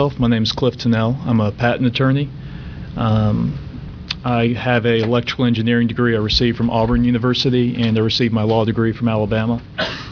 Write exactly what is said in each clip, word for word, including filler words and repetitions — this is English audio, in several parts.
My name is Cliff Tennell. I'm a patent attorney. Um, I have an electrical engineering degree I received from Auburn University, and I received my law degree from Alabama.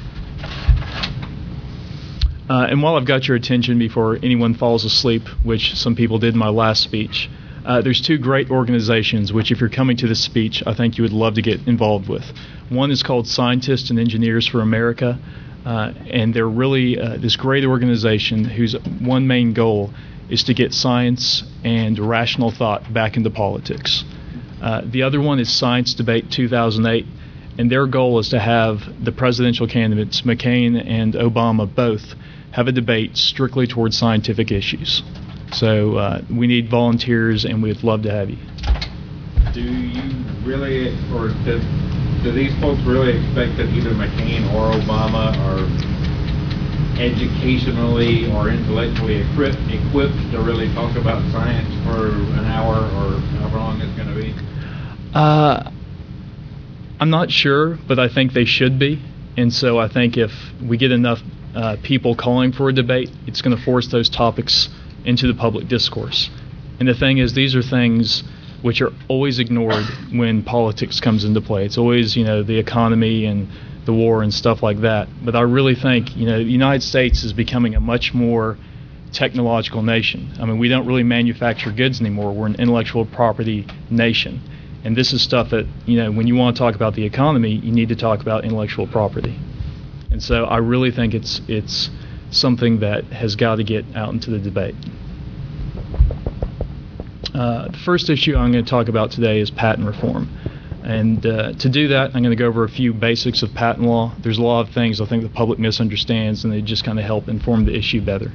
Uh, and while I've got your attention before anyone falls asleep, which some people did in my last speech, uh, there's two great organizations which, if you're coming to this speech, I think you would love to get involved with. One is called Scientists and Engineers for America, uh, and they're really uh, this great organization whose one main goal is to get science and rational thought back into politics. Uh, the other one is Science Debate two thousand eight, and their goal is to have the presidential candidates, McCain and Obama, both have a debate strictly towards scientific issues. So uh, we need volunteers, and we'd love to have you. Do you really, or do, do these folks really expect that either McCain or Obama are educationally or intellectually equipped, equipped to really talk about science for an hour or however long it's going to be? Uh, I'm not sure, but I think they should be. And so I think if we get enough uh, people calling for a debate, it's going to force those topics into the public discourse. And the thing is, these are things which are always ignored when politics comes into play. It's always, you know, the economy and the war and stuff like that. But I really think, you know, the United States is becoming a much more technological nation. I mean, we don't really manufacture goods anymore. We're an intellectual property nation. And this is stuff that, you know, when you want to talk about the economy, you need to talk about intellectual property. And so I really think it's it's something that has got to get out into the debate. Uh, the first issue I'm going to talk about today is patent reform. And uh, to do that, I'm going to go over a few basics of patent law. There's a lot of things I think the public misunderstands, and they just kind of help inform the issue better.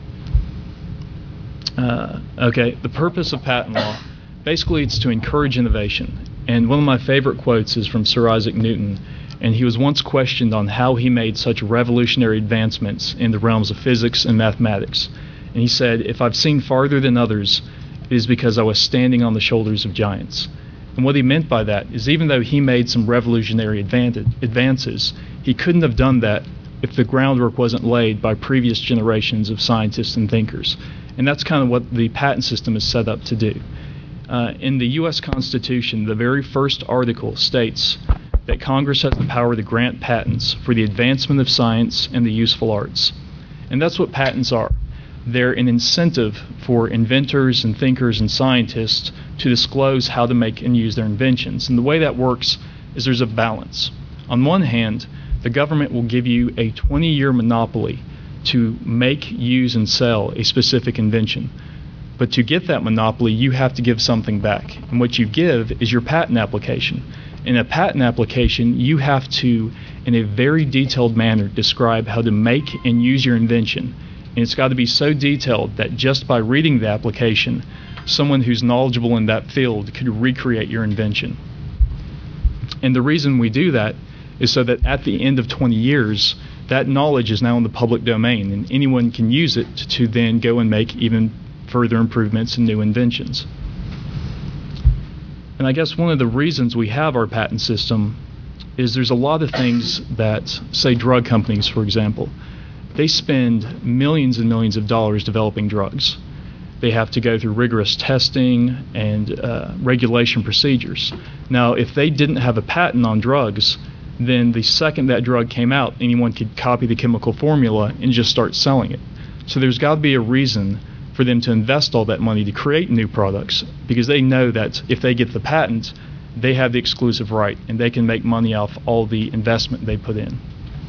Uh, okay, the purpose of patent law, basically it's to encourage innovation. And one of my favorite quotes is from Sir Isaac Newton, and he was once questioned on how he made such revolutionary advancements in the realms of physics and mathematics. And he said, "If I've seen farther than others, it is because I was standing on the shoulders of giants." And what he meant by that is, even though he made some revolutionary advances, he couldn't have done that if the groundwork wasn't laid by previous generations of scientists and thinkers. And that's kind of what the patent system is set up to do. Uh, in the U S Constitution, the very first article states that Congress has the power to grant patents for the advancement of science and the useful arts. And that's what patents are. They're an incentive for inventors and thinkers and scientists to disclose how to make and use their inventions. And the way that works is there's a balance. On one hand, the government will give you a twenty-year monopoly to make, use, and sell a specific invention. But to get that monopoly, you have to give something back. And what you give is your patent application. In a patent application, you have to, in a very detailed manner, describe how to make and use your invention. And it's got to be so detailed that just by reading the application, someone who's knowledgeable in that field could recreate your invention. And the reason we do that is so that at the end of twenty years, that knowledge is now in the public domain, and anyone can use it to, to then go and make even further improvements and new inventions. And I guess one of the reasons we have our patent system is there's a lot of things that, say, drug companies, for example, they spend millions and millions of dollars developing drugs. They have to go through rigorous testing and uh, regulation procedures. Now, if they didn't have a patent on drugs, then the second that drug came out, anyone could copy the chemical formula and just start selling it. So there's got to be a reason for them to invest all that money to create new products, because they know that if they get the patent, they have the exclusive right and they can make money off all the investment they put in.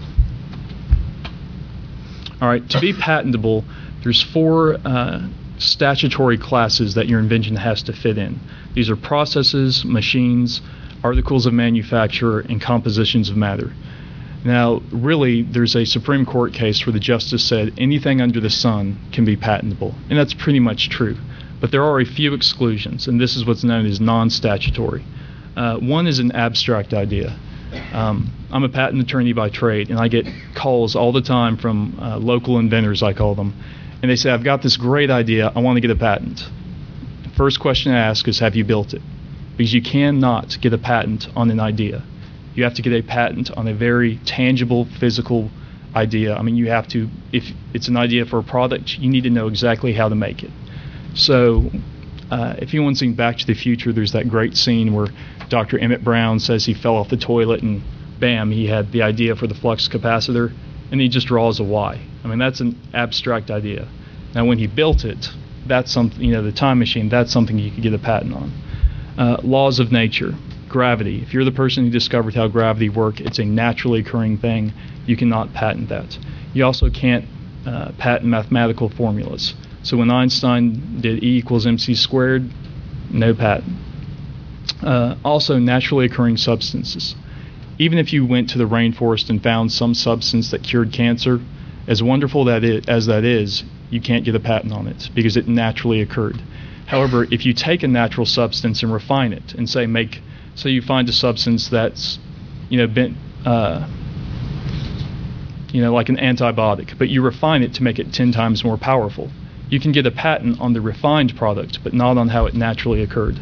All right, to be patentable, there's four uh, statutory classes that your invention has to fit in. These are processes, machines, articles of manufacture, and compositions of matter. Now, really, there's a Supreme Court case where the justice said anything under the sun can be patentable, and that's pretty much true. But there are a few exclusions, and this is what's known as non-statutory. Uh, one is an abstract idea. Um, I'm a patent attorney by trade, and I get calls all the time from uh, local inventors, I call them, and they say, "I've got this great idea, I want to get a patent." The first question I ask is, have you built it? Because you cannot get a patent on an idea. You have to get a patent on a very tangible, physical idea. I mean, you have to, if it's an idea for a product, you need to know exactly how to make it. So uh, if anyone's seen Back to the Future, there's that great scene where Doctor Emmett Brown says he fell off the toilet and bam, he had the idea for the flux capacitor, and he just draws a Y. I mean, that's an abstract idea. Now, when he built it, that's something, you know, the time machine, that's something you could get a patent on. Uh, laws of nature, gravity. If you're the person who discovered how gravity worked, it's a naturally occurring thing. You cannot patent that. You also can't uh, patent mathematical formulas. So when Einstein did E equals mc squared, no patent. Uh, also, naturally occurring substances. Even if you went to the rainforest and found some substance that cured cancer, as wonderful that it, as that is, you can't get a patent on it because it naturally occurred. However, if you take a natural substance and refine it and say make, so you find a substance that's, you know, been, uh, you know, like an antibiotic, but you refine it to make it ten times more powerful, you can get a patent on the refined product, but not on how it naturally occurred.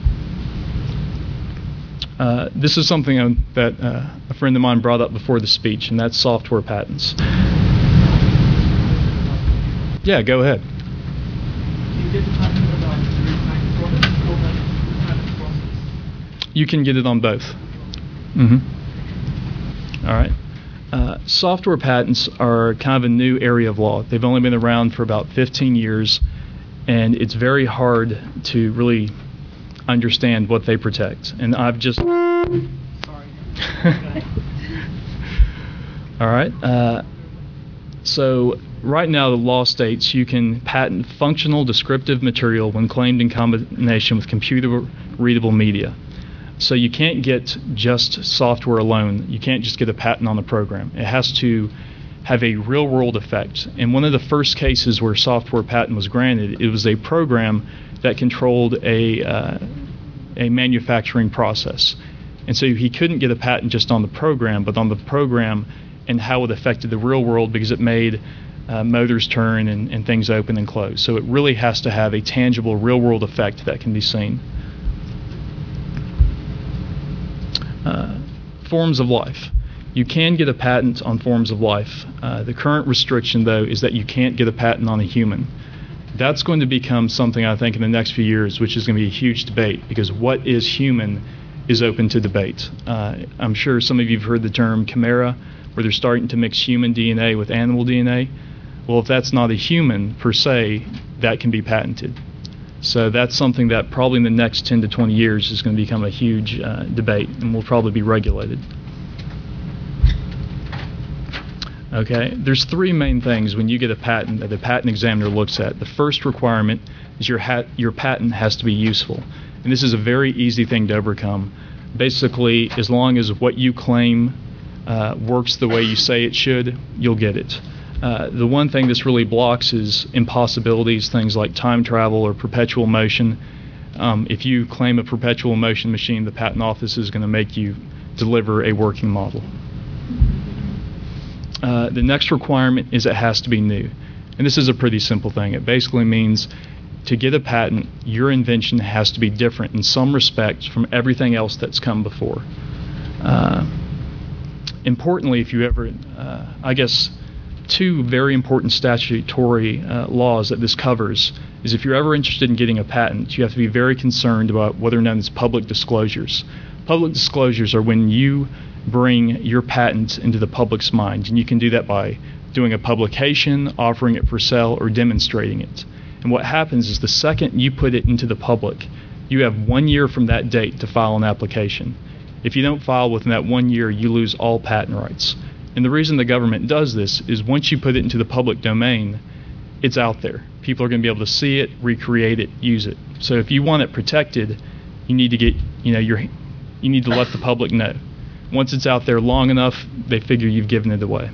Uh, this is something that uh, a friend of mine brought up before the speech, and that's software patents. Yeah, go ahead. You can get it on both. Mm-hmm. All right. Uh, software patents are kind of a new area of law. They've only been around for about fifteen years, and it's very hard to really understand what they protect. And I've just... Sorry. All right. Uh, so right now the law states you can patent functional descriptive material when claimed in combination with computer-readable media. So you can't get just software alone. You can't just get a patent on the program. It has to have a real-world effect. And one of the first cases where software patent was granted, it was a program that controlled a, uh, a manufacturing process. And so he couldn't get a patent just on the program, but on the program and how it affected the real world because it made uh, motors turn and, and things open and close. So it really has to have a tangible real-world effect that can be seen. Uh, forms of life. You can get a patent on forms of life. Uh, the current restriction, though, is that you can't get a patent on a human. That's going to become something, I think, in the next few years, which is going to be a huge debate, because what is human is open to debate. Uh, I'm sure some of you have heard the term chimera, where they're starting to mix human D N A with animal D N A. Well, if that's not a human per se, that can be patented. So that's something that probably in the next ten to twenty years is going to become a huge uh, debate and will probably be regulated. Okay, there's three main things when you get a patent that the patent examiner looks at. The first requirement is your, hat, your patent has to be useful. And this is a very easy thing to overcome. Basically, as long as what you claim uh, works the way you say it should, you'll get it. Uh, the one thing this really blocks is impossibilities, things like time travel or perpetual motion. Um, if you claim a perpetual motion machine, the patent office is going to make you deliver a working model. Uh, the next requirement is it has to be new. And this is a pretty simple thing. It basically means to get a patent, your invention has to be different in some respects from everything else that's come before. Uh, importantly, if you ever, uh, I guess, two very important statutory uh, laws that this covers is if you're ever interested in getting a patent, you have to be very concerned about what are known as public disclosures. Public disclosures are when you bring your patent into the public's mind, and you can do that by doing a publication, offering it for sale, or demonstrating it. And what happens is the second you put it into the public, you have one year from that date to file an application. If you don't file within that one year, you lose all patent rights. And the reason the government does this is once you put it into the public domain, it's out there. People are going to be able to see it, recreate it, use it. So if you want it protected, you need to get, you know, your, you need to let the public know. Once it's out there long enough, they figure you've given it away.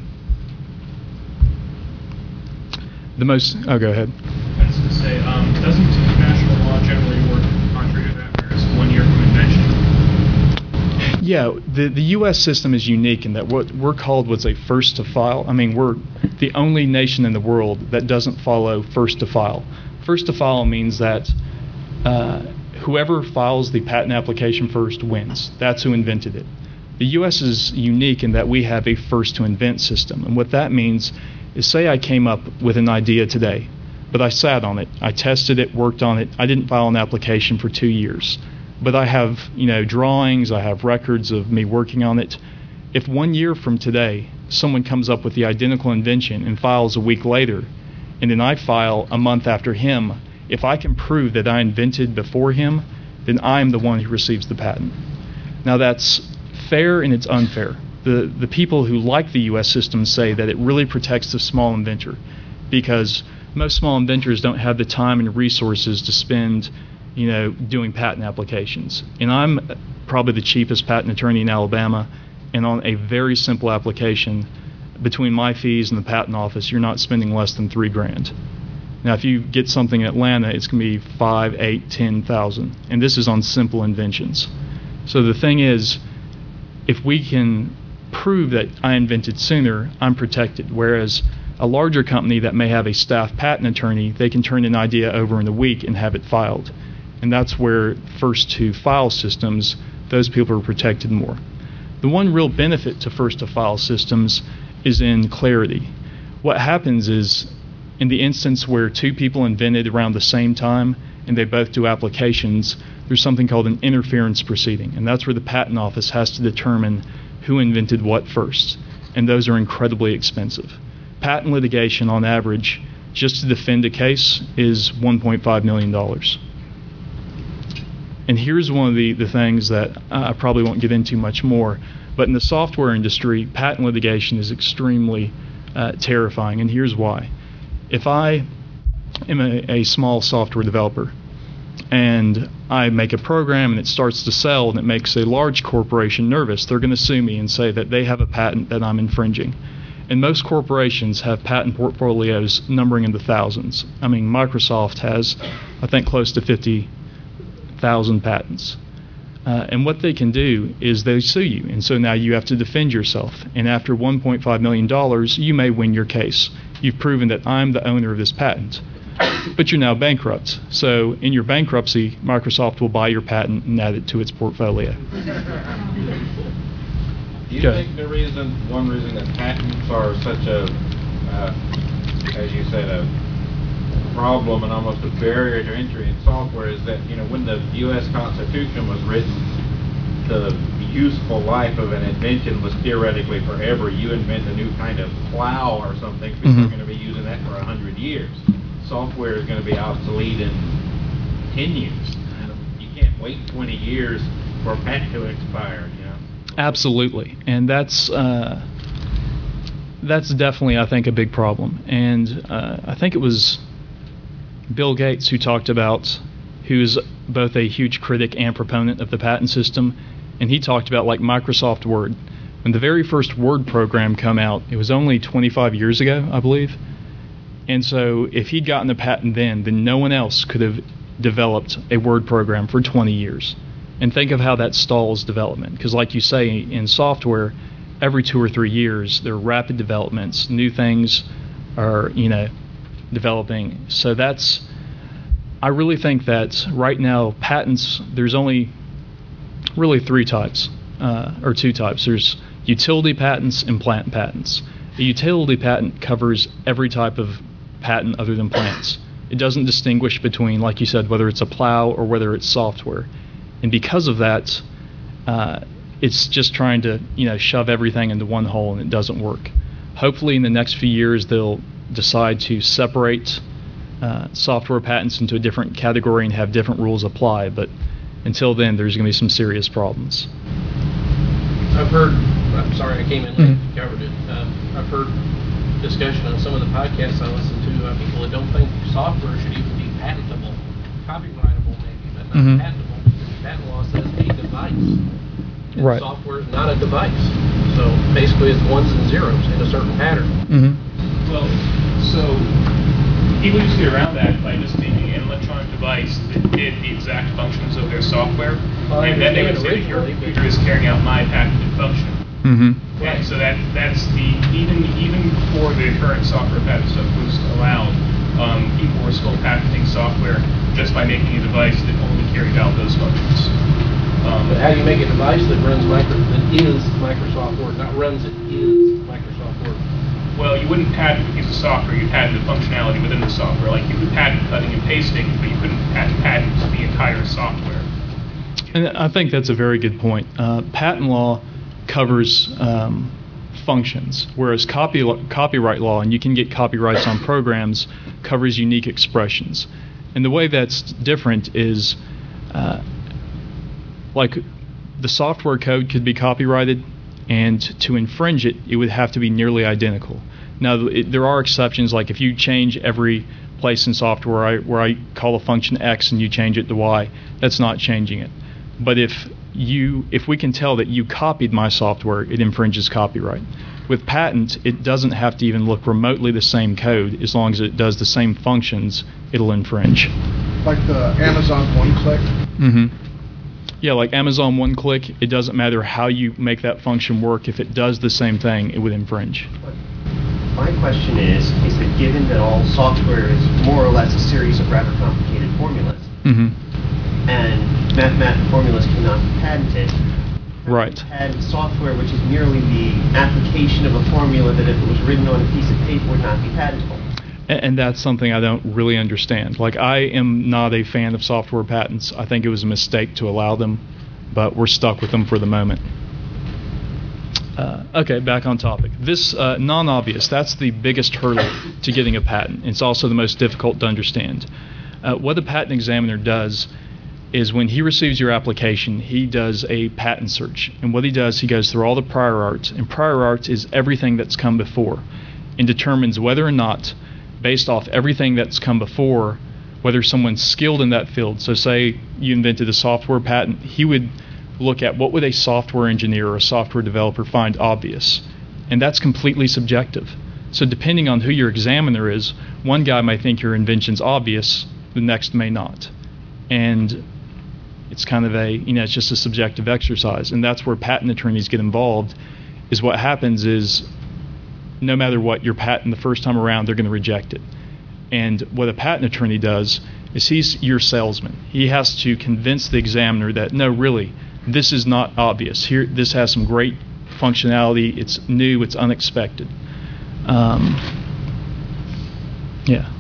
The most, oh, go ahead. I was going to say, um, doesn't international law generally work contrary to that, where it's one year from invention? Yeah, the, the U S system is unique in that what we're called what's a first to file. I mean, we're the only nation in the world that doesn't follow first to file. First to file means that uh, whoever files the patent application first wins. That's who invented it. The U S is unique in that we have a first-to-invent system. And what that means is, say I came up with an idea today, but I sat on it, I tested it, worked on it, I didn't file an application for two years. But I have, you know, drawings, I have records of me working on it. If one year from today, someone comes up with the identical invention and files a week later, and then I file a month after him, if I can prove that I invented before him, then I'm the one who receives the patent. Now that's fair and it's unfair. The, the people who like the U S system say that it really protects the small inventor, because most small inventors don't have the time and resources to spend, you know, doing patent applications. And I'm probably the cheapest patent attorney in Alabama, and on a very simple application, between my fees and the patent office, you're not spending less than three grand. Now, if you get something in Atlanta, it's going to be five, eight, ten thousand, and this is on simple inventions. So the thing is, if we can prove that I invented sooner, I'm protected. Whereas a larger company that may have a staff patent attorney, they can turn an idea over in a week and have it filed. And that's where first to file systems, those people are protected more. The one real benefit to first to file systems is in clarity. What happens is, in the instance where two people invented around the same time and they both do applications, there's something called an interference proceeding, and that's where the patent office has to determine who invented what first, and those are incredibly expensive. Patent litigation, on average, just to defend a case, is one point five million dollars. And here's one of the, the things that I probably won't get into much more, but in the software industry, patent litigation is extremely uh, terrifying, and here's why. If I am a, a small software developer and I make a program and it starts to sell and it makes a large corporation nervous, they're going to sue me and say that they have a patent that I'm infringing. And most corporations have patent portfolios numbering in the thousands. I mean, Microsoft has, I think, close to fifty thousand patents. Uh, and what they can do is they sue you. And so now you have to defend yourself. And after one point five million dollars, you may win your case. You've proven that I'm the owner of this patent. But you're now bankrupt. So in your bankruptcy, Microsoft will buy your patent and add it to its portfolio. Do you Go. think the reason, one reason that patents are such a, uh, as you said, a problem and almost a barrier to entry in software is that, you know, when the U S Constitution was written, the useful life of an invention was theoretically forever. You invent a new kind of plow or something, people mm-hmm. are going to be using that for a hundred years. Software is going to be obsolete in ten years. You can't wait twenty years for a patent to expire, you know? Absolutely. And that's uh, that's definitely, I think, a big problem. And uh, I think it was Bill Gates who talked about, who's both a huge critic and proponent of the patent system, and he talked about, like, Microsoft Word. When the very first Word program came out, it was only twenty-five years ago, I believe. And so if he'd gotten the patent then, then no one else could have developed a Word program for twenty years. And think of how that stalls development. Because like you say, in software, every two or three years, there are rapid developments. New things are, you know, developing. So that's, I really think that right now, patents, there's only really three types, uh, or two types. There's utility patents and plant patents. A utility patent covers every type of patent other than plants. It doesn't distinguish between, like you said, whether it's a plow or whether it's software. And because of that, uh, it's just trying to, you know, shove everything into one hole, and it doesn't work. Hopefully in the next few years they'll decide to separate uh, software patents into a different category and have different rules apply, but until then there's going to be some serious problems. I've heard, I'm sorry I came in late, mm-hmm. covered it. Um, I've heard discussion on some of the podcasts I listen to, uh, people that don't think software should even be patentable, copyrightable maybe, but not mm-hmm. patentable, because patent law says a device. And right. software is not a device. So basically it's ones and zeros in a certain pattern. Mm-hmm. Well, so people used to get around that by just making an electronic device that did the exact functions of their software, well, and then they would say that your computer is carrying out my patented function. Mm-hmm. Yeah, so that that's the even even before the current software patent stuff was allowed, um, people were still patenting software just by making a device that only carried out those functions. Um, But how do you make a device that runs micro, that is Microsoft Word, not runs it, is Microsoft Word? Well, you wouldn't patent a piece of software, you'd patent the functionality within the software. Like you could patent cutting and pasting, but you couldn't patent, patent the entire software. And I think that's a very good point. Uh, patent law covers um, functions, whereas copy, copyright law, and you can get copyrights on programs, covers unique expressions. And the way that's different is, uh, like, the software code could be copyrighted, and to infringe it, it would have to be nearly identical. Now, it, there are exceptions, like if you change every place in software where I, where I call a function X and you change it to Y, that's not changing it. But if you, if we can tell that you copied my software, it infringes copyright. With patent, it doesn't have to even look remotely the same code. As long as it does the same functions, it'll infringe. Like the Amazon one-click? Mm-hmm. Yeah, like Amazon one-click, it doesn't matter how you make that function work. If it does the same thing, it would infringe. My question is, is that given that all software is more or less a series of rather complicated formulas, mm-hmm. and mathematical formulas cannot be patented, right? Patent software which is merely the application of a formula that if it was written on a piece of paper would not be patentable. And, and that's something I don't really understand. Like, I am not a fan of software patents. I think it was a mistake to allow them, but we're stuck with them for the moment. Uh, okay, back on topic. This uh, non-obvious, that's the biggest hurdle to getting a patent. It's also the most difficult to understand. Uh, what the patent examiner does is when he receives your application, he does a patent search. And what he does, he goes through all the prior art, and prior art is everything that's come before, and determines whether or not, based off everything that's come before, whether someone's skilled in that field. So say you invented a software patent, he would look at what would a software engineer or a software developer find obvious. And that's completely subjective. So depending on who your examiner is, one guy might think your invention's obvious, the next may not. And it's kind of a, you know, it's just a subjective exercise. And that's where patent attorneys get involved, is what happens is no matter what your patent the first time around, they're going to reject it. And what a patent attorney does is he's your salesman. He has to convince the examiner that, no, really, this is not obvious. Here, this has some great functionality. It's new. It's unexpected. Um, yeah.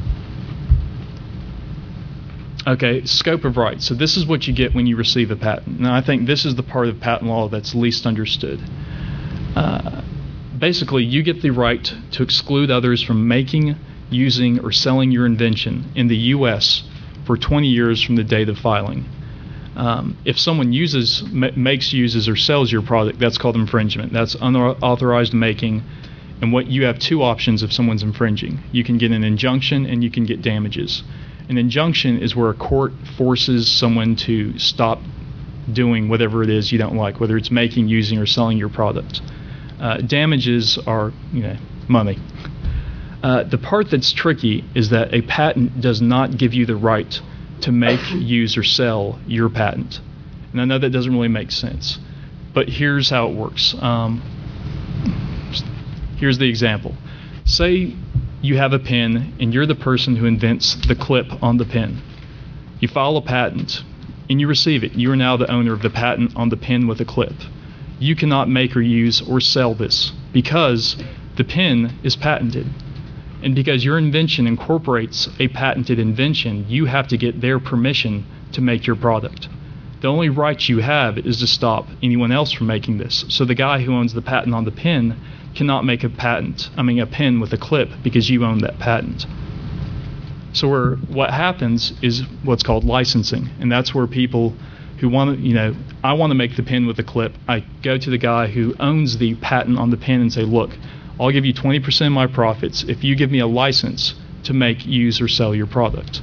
Okay, scope of rights. So this is what you get when you receive a patent. Now, I think this is the part of patent law that's least understood. Uh, basically, you get the right to exclude others from making, using, or selling your invention in the U S for twenty years from the date of filing. Um, if someone uses, ma makes, uses, or sells your product, that's called infringement. That's unauthorized making. And what you have two options if someone's infringing. You can get an injunction and you can get damages. An injunction is where a court forces someone to stop doing whatever it is you don't like, whether it's making, using, or selling your product. Uh, damages are, you know, money. Uh, the part that's tricky is that a patent does not give you the right to make, use, or sell your patent. And I know that doesn't really make sense, but here's how it works. Um, here's the example. Say you have a pen and you're the person who invents the clip on the pen. You file a patent and you receive it. You are now the owner of the patent on the pen with a clip. You cannot make or use or sell this because the pen is patented. And because your invention incorporates a patented invention, you have to get their permission to make your product. The only right you have is to stop anyone else from making this. So the guy who owns the patent on the pen cannot make a patent, I mean a pen with a clip, because you own that patent. So where what happens is what's called licensing, and that's where people who want to, you know, I want to make the pen with a clip. I go to the guy who owns the patent on the pen and say, look, I'll give you twenty percent of my profits if you give me a license to make, use, or sell your product.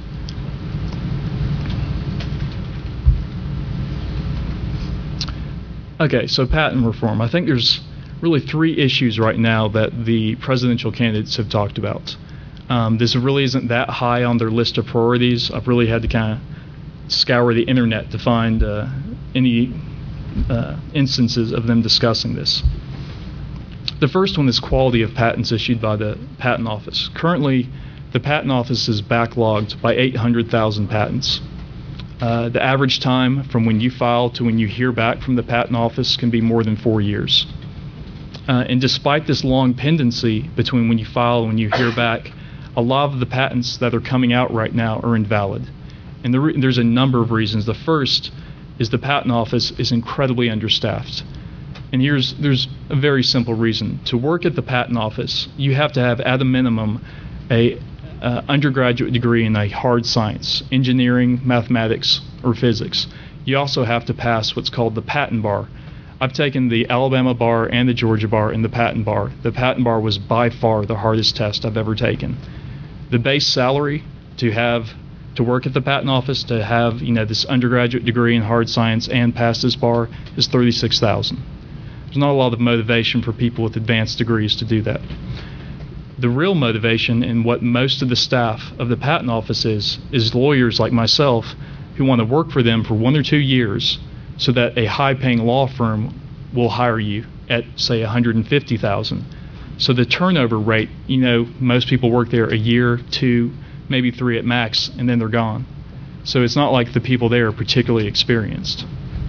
Okay, so patent reform. I think there's really three issues right now that the presidential candidates have talked about. Um, this really isn't that high on their list of priorities. I've really had to kind of scour the internet to find uh, any uh, instances of them discussing this. The first one is quality of patents issued by the Patent Office. Currently, the Patent Office is backlogged by eight hundred thousand patents. Uh, the average time from when you file to when you hear back from the Patent Office can be more than four years. Uh, and despite this long pendency between when you file and when you hear back, a lot of the patents that are coming out right now are invalid. And the re- there's a number of reasons. The first is the Patent Office is incredibly understaffed. And here's there's a very simple reason. To work at the Patent Office, you have to have, at a minimum, a uh, undergraduate degree in a hard science, engineering, mathematics, or physics. You also have to pass what's called the patent bar. I've taken the Alabama bar and the Georgia bar and the patent bar. The patent bar was by far the hardest test I've ever taken. The base salary to have to work at the Patent Office, to have you know this undergraduate degree in hard science and pass this bar, is thirty-six thousand dollars. There's not a lot of motivation for people with advanced degrees to do that. The real motivation, and what most of the staff of the Patent Office is, is lawyers like myself who want to work for them for one or two years so that a high-paying law firm will hire you at, say, one hundred fifty thousand dollars. So the turnover rate, you know, most people work there a year, two, maybe three at max, and then they're gone. So it's not like the people there are particularly experienced.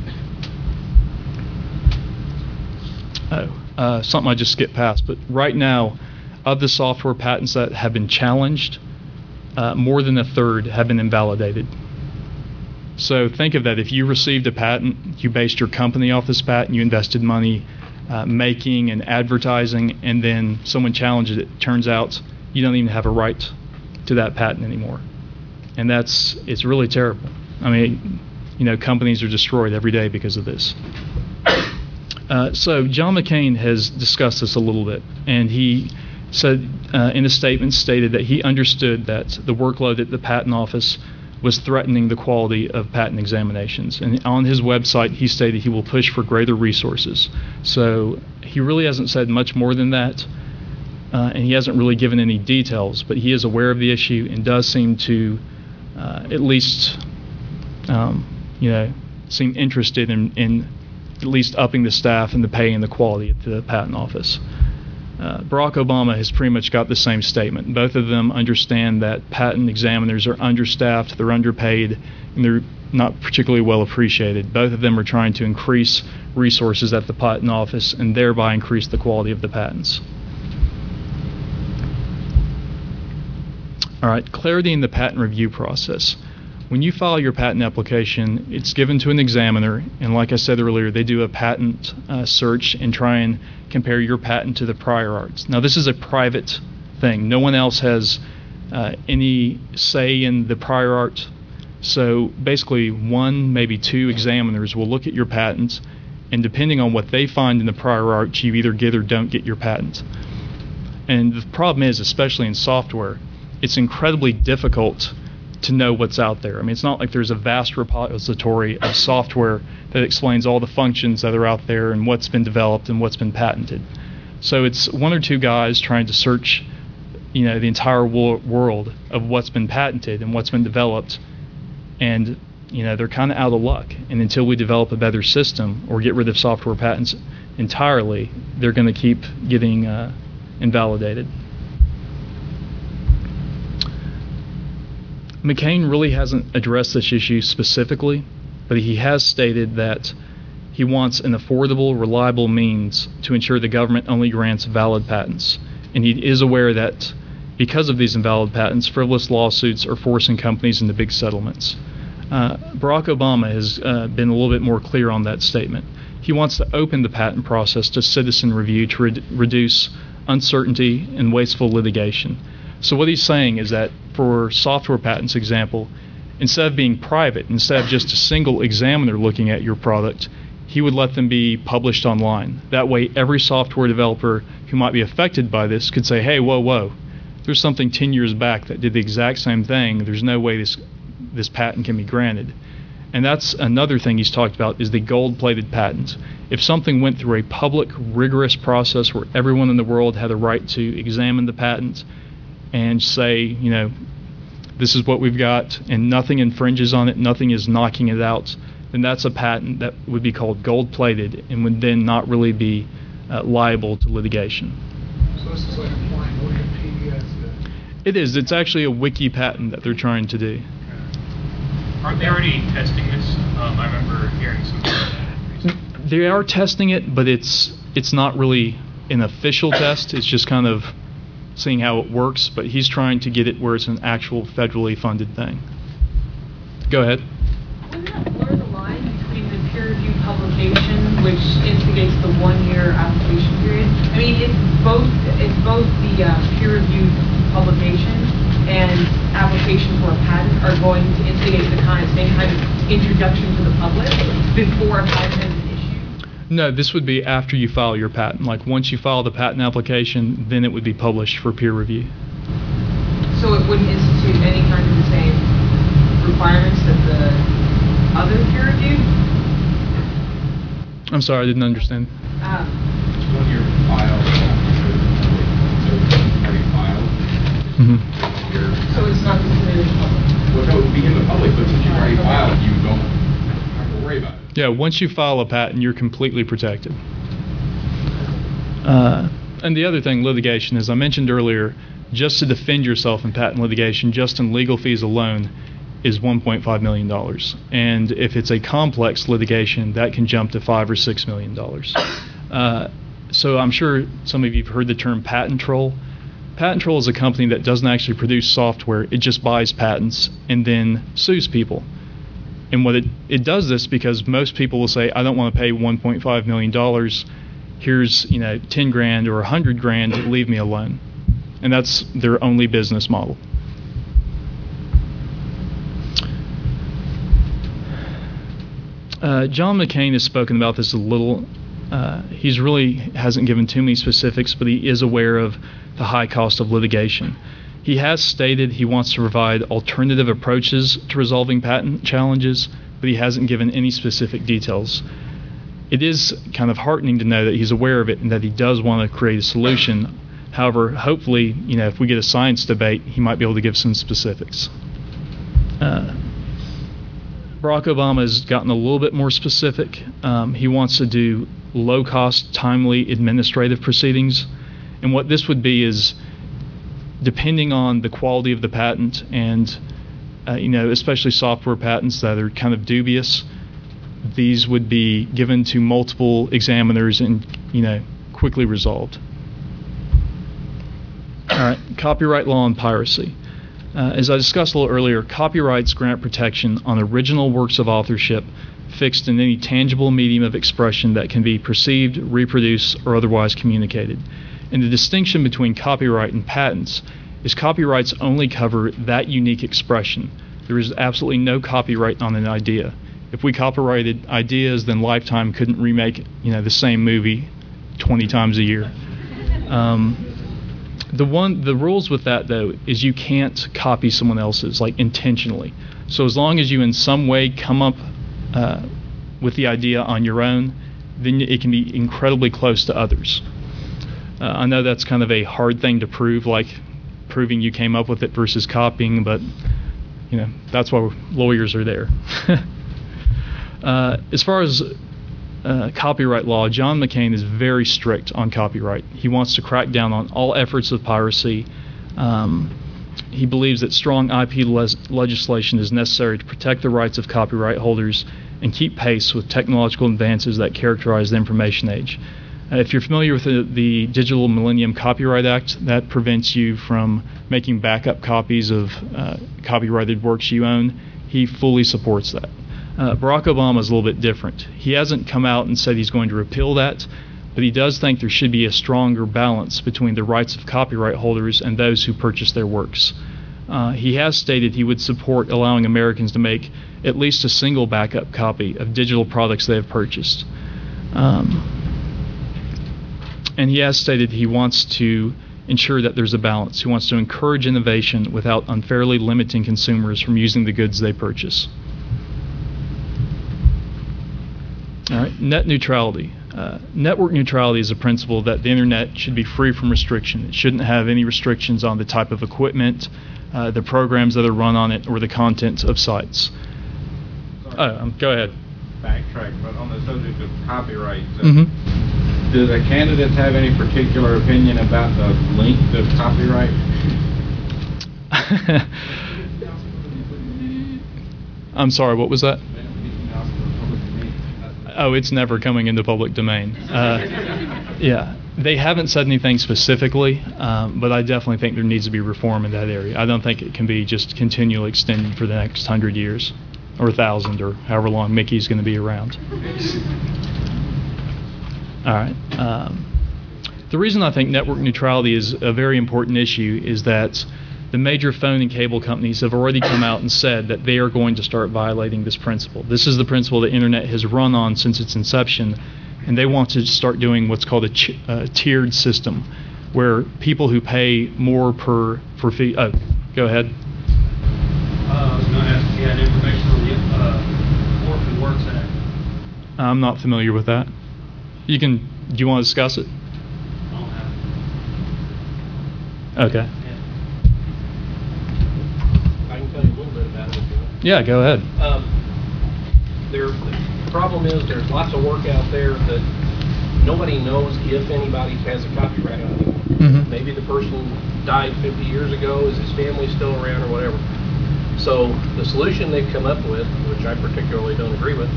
Oh, uh, something I just skipped past, but right now, of the software patents that have been challenged, uh, more than a third have been invalidated. So think of that. If you received a patent, you based your company off this patent, you invested money uh, making and advertising, and then someone challenges it. Turns out you don't even have a right to that patent anymore. And that's, it's really terrible. I mean, you know, companies are destroyed every day because of this. Uh, so John McCain has discussed this a little bit, and he said uh, in a statement stated that he understood that the workload at the Patent Office was threatening the quality of patent examinations. And on his website, he stated he will push for greater resources. So he really hasn't said much more than that, uh, and he hasn't really given any details, but he is aware of the issue and does seem to uh, at least, um, you know, seem interested in, in at least upping the staff and the pay and the quality at the Patent Office. Uh, Barack Obama has pretty much got the same statement. Both of them understand that patent examiners are understaffed, they're underpaid, and they're not particularly well appreciated. Both of them are trying to increase resources at the Patent Office and thereby increase the quality of the patents. All right, clarity in the patent review process. When you file your patent application, it's given to an examiner, and like I said earlier, they do a patent uh, search and try and compare your patent to the prior arts. Now, this is a private thing. No one else has uh, any say in the prior art. So basically, one, maybe two examiners will look at your patent, and depending on what they find in the prior art, you either get or don't get your patent. And the problem is, especially in software, it's incredibly difficult to know what's out there. I mean, it's not like there's a vast repository of software that explains all the functions that are out there and what's been developed and what's been patented. So it's one or two guys trying to search, you know, the entire wo- world of what's been patented and what's been developed, and you know, they're kind of out of luck. And until we develop a better system or get rid of software patents entirely, they're going to keep getting uh, invalidated. McCain really hasn't addressed this issue specifically, but he has stated that he wants an affordable, reliable means to ensure the government only grants valid patents. And he is aware that because of these invalid patents, frivolous lawsuits are forcing companies into big settlements. Uh, Barack Obama has uh, been a little bit more clear on that statement. He wants to open the patent process to citizen review to re- reduce uncertainty and wasteful litigation. So what he's saying is that for software patents example, instead of being private, instead of just a single examiner looking at your product, he would let them be published online. That way every software developer who might be affected by this could say, hey, whoa, whoa, there's something ten years back that did the exact same thing. There's no way this this patent can be granted. And that's another thing he's talked about, is the gold-plated patent. If something went through a public, rigorous process where everyone in the world had a right to examine the patent and say, you know, this is what we've got, and nothing infringes on it, nothing is knocking it out, then that's a patent that would be called gold-plated and would then not really be uh, liable to litigation. So this is like applying Wikipedia to... It is. It's actually a wiki patent that they're trying to do. Aren't they already testing this? Um, I remember hearing some. They are testing it, but it's it's not really an official test. It's just kind of seeing how it works. But he's trying to get it where it's an actual federally funded thing. Go ahead. Wouldn't that blur the line between the peer-reviewed publication, which instigates the one-year application period? I mean, if both if both the uh, peer-reviewed publication and application for a patent are going to instigate the kind of same kind of introduction to the public before a patent has been issued? No, this would be after you file your patent. Like once you file the patent application, then it would be published for peer review. So it wouldn't institute any kind of the same requirements that the other peer review? I'm sorry, I didn't understand. Um, When you're filed, so already filed, Mm-hmm. you're, so it's not considered in public? well, no, it would be in the public, but since you've already filed, you don't have to worry about it. Yeah, once you file a patent, you're completely protected. Uh, and the other thing, litigation, as I mentioned earlier, just to defend yourself in patent litigation, just in legal fees alone, is one point five million dollars. And if it's a complex litigation, that can jump to five or six million dollars. Uh, so I'm sure some of you have heard the term patent troll. Patent troll is a company that doesn't actually produce software. It just buys patents and then sues people. And what it, it does this because most people will say, I don't want to pay one point five million dollars. Here's, you know, ten grand or one hundred grand, leave me alone. And that's their only business model. Uh, John McCain has spoken about this a little. Uh, he's really hasn't given too many specifics, but he is aware of the high cost of litigation. He has stated he wants to provide alternative approaches to resolving patent challenges, but he hasn't given any specific details. It is kind of heartening to know that he's aware of it and that he does want to create a solution. However, hopefully, you know, if we get a science debate, he might be able to give some specifics. Uh, Barack Obama has gotten a little bit more specific. Um, he wants to do low-cost, timely administrative proceedings. And what this would be is, depending on the quality of the patent and, uh, you know, especially software patents that are kind of dubious, these would be given to multiple examiners and, you know, quickly resolved. All right, copyright law and piracy. Uh, as I discussed a little earlier, copyrights grant protection on original works of authorship fixed in any tangible medium of expression that can be perceived, reproduced, or otherwise communicated. And the distinction between copyright and patents is copyrights only cover that unique expression. There is absolutely no copyright on an idea. If we copyrighted ideas, then Lifetime couldn't remake, you know, the same movie twenty times a year. Um, The one, the rules with that though is you can't copy someone else's, like intentionally. So as long as you in some way come up uh, with the idea on your own, then it can be incredibly close to others. Uh, I know that's kind of a hard thing to prove, like proving you came up with it versus copying, but you know that's why lawyers are there. uh, as far as Uh, copyright law, John McCain is very strict on copyright. He wants to crack down on all efforts of piracy. Um, he believes that strong I P les- legislation is necessary to protect the rights of copyright holders and keep pace with technological advances that characterize the information age. Uh, if you're familiar with the, the Digital Millennium Copyright Act, that prevents you from making backup copies of uh, copyrighted works you own. He fully supports that. Uh, Barack Obama is a little bit different. He hasn't come out and said he's going to repeal that, but he does think there should be a stronger balance between the rights of copyright holders and those who purchase their works. Uh, he has stated he would support allowing Americans to make at least a single backup copy of digital products they have purchased. Um, and he has stated he wants to ensure that there's a balance. He wants to encourage innovation without unfairly limiting consumers from using the goods they purchase. All right, net neutrality. Uh, network neutrality is a principle that the internet should be free from restriction. It shouldn't have any restrictions on the type of equipment, uh, the programs that are run on it, or the content of sites. Sorry. Oh, um, go ahead. Backtrack, but on the subject of copyright, uh, Mm-hmm. do the candidates have any particular opinion about the length of copyright? I'm sorry, what was that? They don't need to ask for public domain. That's- Oh, it's never coming into public domain. Uh, yeah, they haven't said anything specifically, um, but I definitely think there needs to be reform in that area. I don't think it can be just continually extended for the next hundred years, or a thousand, or however long Mickey's going to be around. All right. Um, the reason I think network neutrality is a very important issue is that the major phone and cable companies have already come out and said that they are going to start violating this principle. This is the principle the internet has run on since its inception, and they want to start doing what's called a ch- uh, tiered system, where people who pay more per for fee. Oh, go ahead. Uh, I was going to ask if you had information on the uh, Orphan Works Act. I'm not familiar with that. You can. Do you want to discuss it? I don't have Okay. it. I can tell you a little bit about it if you want. Yeah, go ahead. Um, there, the problem is there's lots of work out there that nobody knows if anybody has a copyright on it. Mhm. Maybe the person died fifty years ago, is his family still around or whatever. So the solution they've come up with, which I particularly don't agree with,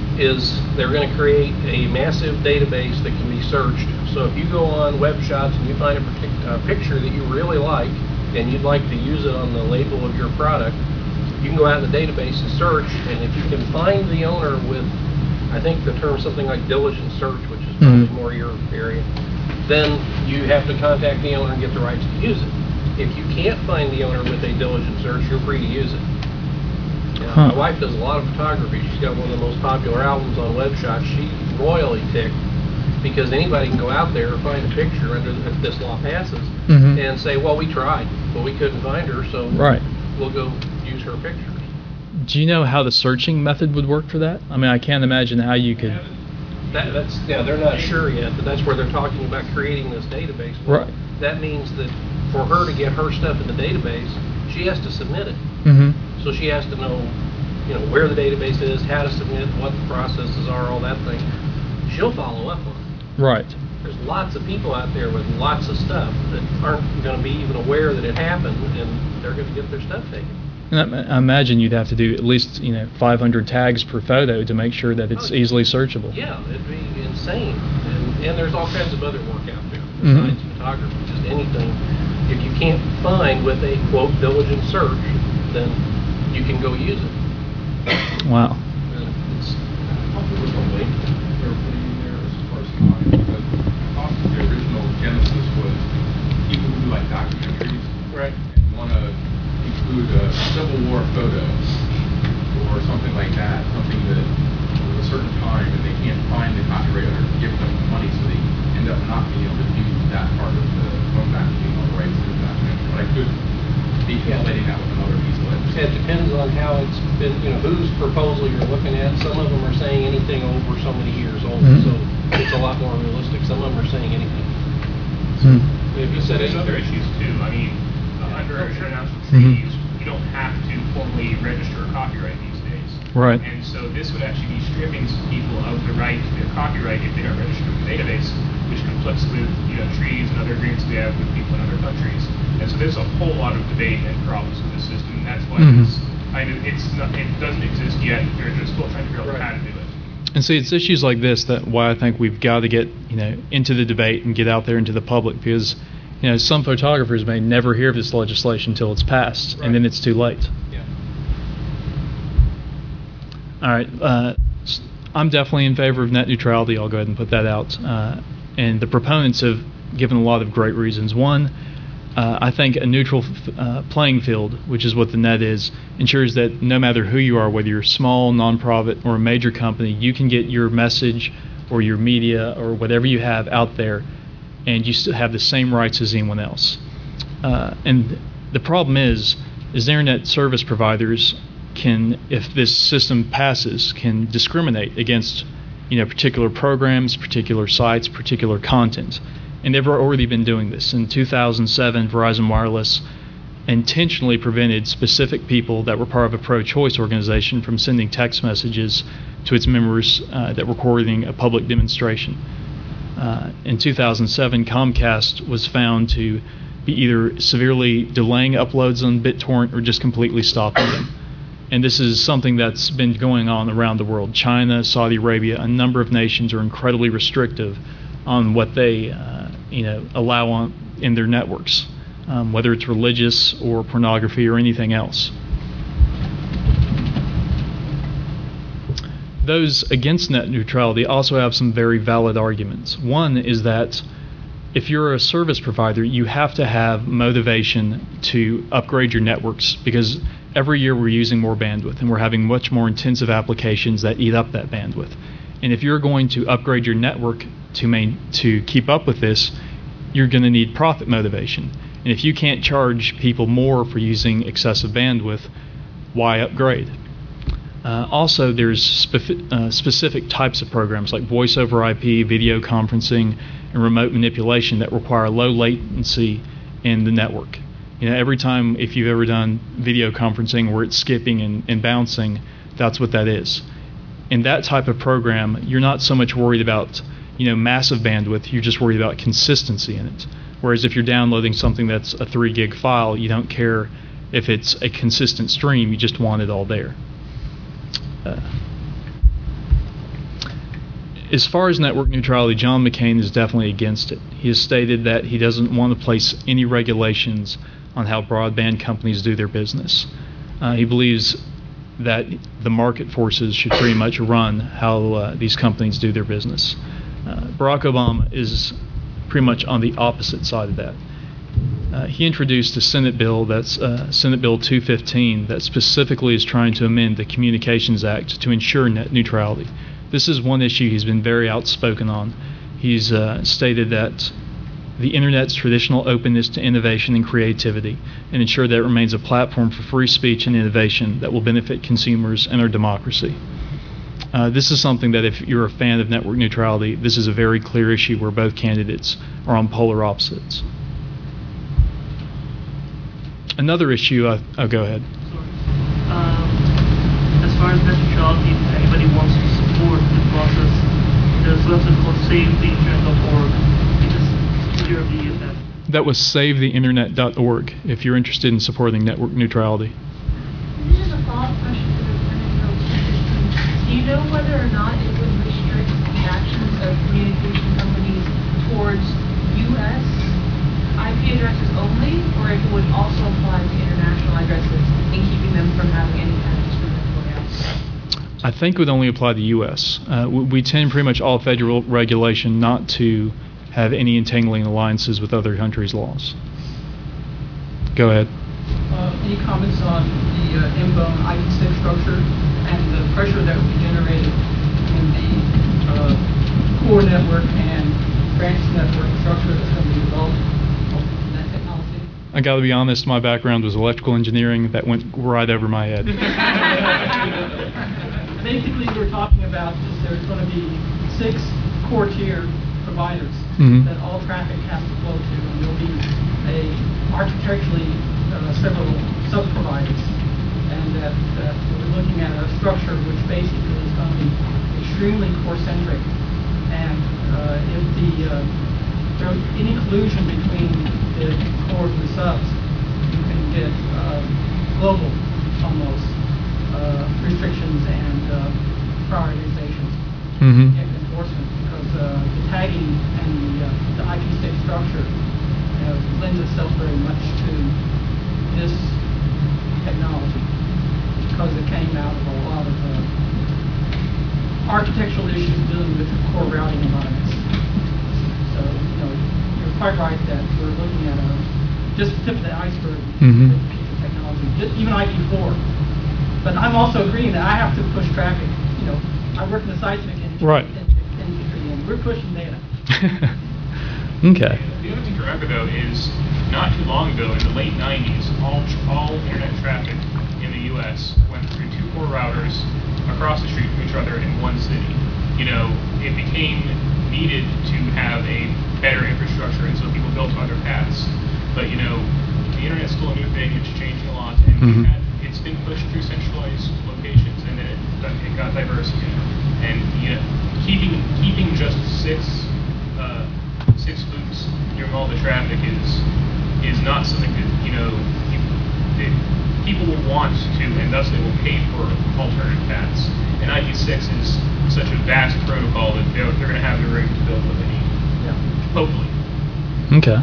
is they're going to create a massive database that can be searched. So if you go on WebShots and you find a, partic- a picture that you really like and you'd like to use it on the label of your product, you can go out in the database and search, and if you can find the owner with, I think the term something like diligent search, which is probably Mhm. more your area, then you have to contact the owner and get the rights to use it. If you can't find the owner with a diligent search, you're free to use it. Now, Huh. My wife does a lot of photography. She's got one of the most popular albums on WebShot. She's royally ticked because anybody can go out there and find a picture under the, if this law passes Mhm. and say, well, we tried, but we couldn't find her, so Right. we'll go use her pictures. Do you know how the searching method would work for that? I mean, I can't imagine how you could. That, that's, yeah, they're not sure yet, but that's where they're talking about creating this database. Well, Right. That means that for her to get her stuff in the database, she has to submit it. Mm-hmm. So she has to know, you know, where the database is, how to submit, what the processes are, all that thing. She'll follow up on it. Right. There's lots of people out there with lots of stuff that aren't going to be even aware that it happened, and they're going to get their stuff taken. And I, I imagine you'd have to do at least, you know, five hundred tags per photo to make sure that it's Oh, yeah. easily searchable. Yeah, it'd be insane. And, and there's all kinds of other work out there Mhm. besides photography, just anything. If you can't find with a, quote, diligent search, then you can go use it. Wow. And it's, There was a link they were putting in there as far as time, because I thought the original genesis was people who do like documentaries right. and want to include a Civil War photo or something like that, something that was a certain time and they can't find the copyright or give them money, so they end up not being able to use that part of the phone packaging or the rights to the documentary. But I could be conflating that with another piece of legislation. It depends on how it's been, you know, whose proposal you're looking at. Some of them are saying anything over so many years old, Mhm. so it's a lot more realistic. Some of them are saying anything. Hmm. If you So said there's anything, other issues too. I mean, uh, under international Mhm. treaties, you don't have to formally register a copyright these days. Right. And so this would actually be stripping some people of the right to their copyright if they don't register with the database, which conflicts with, you know, treaties and other agreements we have with people in other countries. And so there's a whole lot of debate and problems with the system, and that's why Mhm. it's, I mean, it's not, it doesn't exist yet. They're just still trying to figure out Right. how to do it. And see, it's issues like this that why I think we've got to get, you know, into the debate and get out there into the public, because, you know, some photographers may never hear of this legislation until it's passed, and then it's too late. yeah. All right. Uh, s- I'm definitely in favor of net neutrality. I'll go ahead and put that out. Uh, and the proponents have given a lot of great reasons. One, uh, I think a neutral f- uh, playing field, which is what the net is, ensures that no matter who you are, whether you're small, nonprofit, or a major company, you can get your message or your media or whatever you have out there, and you still have the same rights as anyone else. Uh, and the problem is, is internet service providers can, if this system passes, can discriminate against, you know, particular programs, particular sites, particular content. And they've already been doing this. In two thousand seven, Verizon Wireless intentionally prevented specific people that were part of a pro-choice organization from sending text messages to its members uh, that were recording a public demonstration. Uh, in two thousand seven, Comcast was found to be either severely delaying uploads on BitTorrent or just completely stopping them. And this is something that's been going on around the world. China, Saudi Arabia, a number of nations are incredibly restrictive on what they uh, you know, allow on in their networks, um, whether it's religious or pornography or anything else. Those against net neutrality also have some very valid arguments. One is that if you're a service provider, you have to have motivation to upgrade your networks, because every year we're using more bandwidth and we're having much more intensive applications that eat up that bandwidth. And if you're going to upgrade your network to main, to keep up with this, you're going to need profit motivation. And if you can't charge people more for using excessive bandwidth, why upgrade? Uh, also, there's spe- uh, specific types of programs like voice over I P, video conferencing, and remote manipulation that require low latency in the network. You know, every time, if you've ever done video conferencing where it's skipping and, and bouncing, that's what that is. In that type of program, you're not so much worried about, you know, massive bandwidth, you're just worried about consistency in it. Whereas if you're downloading something that's a three gig file, you don't care if it's a consistent stream, you just want it all there. Uh, As far as network neutrality, John McCain is definitely against it. He has stated that he doesn't want to place any regulations on how broadband companies do their business. Uh, he believes that the market forces should pretty much run how uh, these companies do their business. Uh, Barack Obama is pretty much on the opposite side of that. Uh, he introduced a Senate bill, that's uh, Senate Bill two fifteen, that specifically is trying to amend the Communications Act to ensure net neutrality. This is one issue he's been very outspoken on. He's uh, stated that the Internet's traditional openness to innovation and creativity, and ensure that it remains a platform for free speech and innovation that will benefit consumers and our democracy. Uh, this is something that if you're a fan of network neutrality, this is a very clear issue where both candidates are on polar opposites. Another issue, uh, oh, go ahead. Um, as far as net neutrality, if anybody wants to support the process, there's a website called save the internet dot org. That was save the internet dot org if you're interested in supporting network neutrality. This is just a follow-up question to the Senate Bill two fifteen. Do you know whether or not it would restrict the actions of communication companies towards U S I P addresses only, or if it would also apply to international addresses and keeping them from having any kind of discriminatory action? I think it would only apply to U S Uh, we, we tend pretty much all federal regulation not to have any entangling alliances with other countries' laws. Go ahead. Uh, any comments on the uh, M-bone I P six structure and the pressure that will be generated in the uh, core network and branch network structure that's going to be developed in that technology? I got to be honest, my background was electrical engineering. That went right over my head. Basically, we're talking about is there's going to be six core tier providers Mm-hmm. that all traffic has to flow to, and there'll be a architecturally uh, several sub-providers, and that, that we're looking at a structure which basically is going to be extremely core-centric, and uh, if the uh, there any collusion between the cores and the subs, you can get uh, global almost uh, restrictions and uh, prioritizations. Mm-hmm. And enforcement, because uh, the tagging and the, uh, the I P six structure uh, lends itself very much to this technology, because it came out of a lot of uh, architectural issues dealing with core routing environments. So, you know, you're quite right that we're looking at a, just the tip of the iceberg Mm-hmm. with piece of technology, just even I P four. But I'm also agreeing that I have to push traffic. You know, I work in the seismic industry. Right. Industry, and we're pushing data. Okay. The other thing to remember, though, is not too long ago, in the late nineties, all, all internet traffic in the U S went through two core routers across the street from each other in one city. You know, it became needed to have a better infrastructure, and so people built other paths. But, you know, the internet's still a new thing, it's changing a lot, and Mm-hmm. we've had, it's been pushed through centralized locations, and then it, it got diverse again. And, you know, keeping keeping just six uh, six loops during all the traffic is is not something that, you know, you, that people will want to, and thus they will pay for alternative paths. And I P six is such a vast protocol that they're, they're going to have the room to build what they need. Yeah. Hopefully. Okay.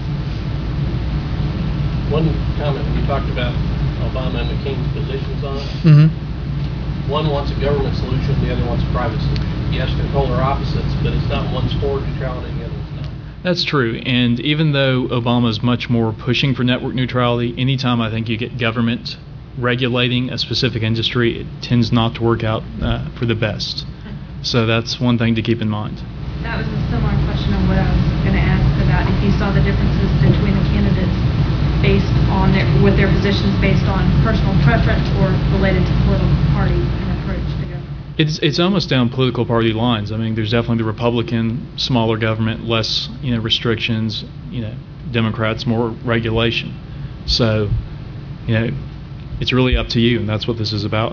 One comment, when you talked about Obama and McCain's positions on it, Mm-hmm. one wants a government solution, the other wants a private solution. Yes, control are opposites, but it's not one's for neutrality and the other one's not. That's true. And even though Obama is much more pushing for network neutrality, anytime I think you get government regulating a specific industry, it tends not to work out uh, for the best. So that's one thing to keep in mind. That was a similar question of what I was going to ask about if you saw the differences between the candidates based on their, with their positions based on personal preference or related to political party and approach to government. It's it's almost down political party lines. I mean, there's definitely the Republican, smaller government, less you know restrictions. You know, Democrats more regulation. So, you know, it's really up to you, and that's what this is about.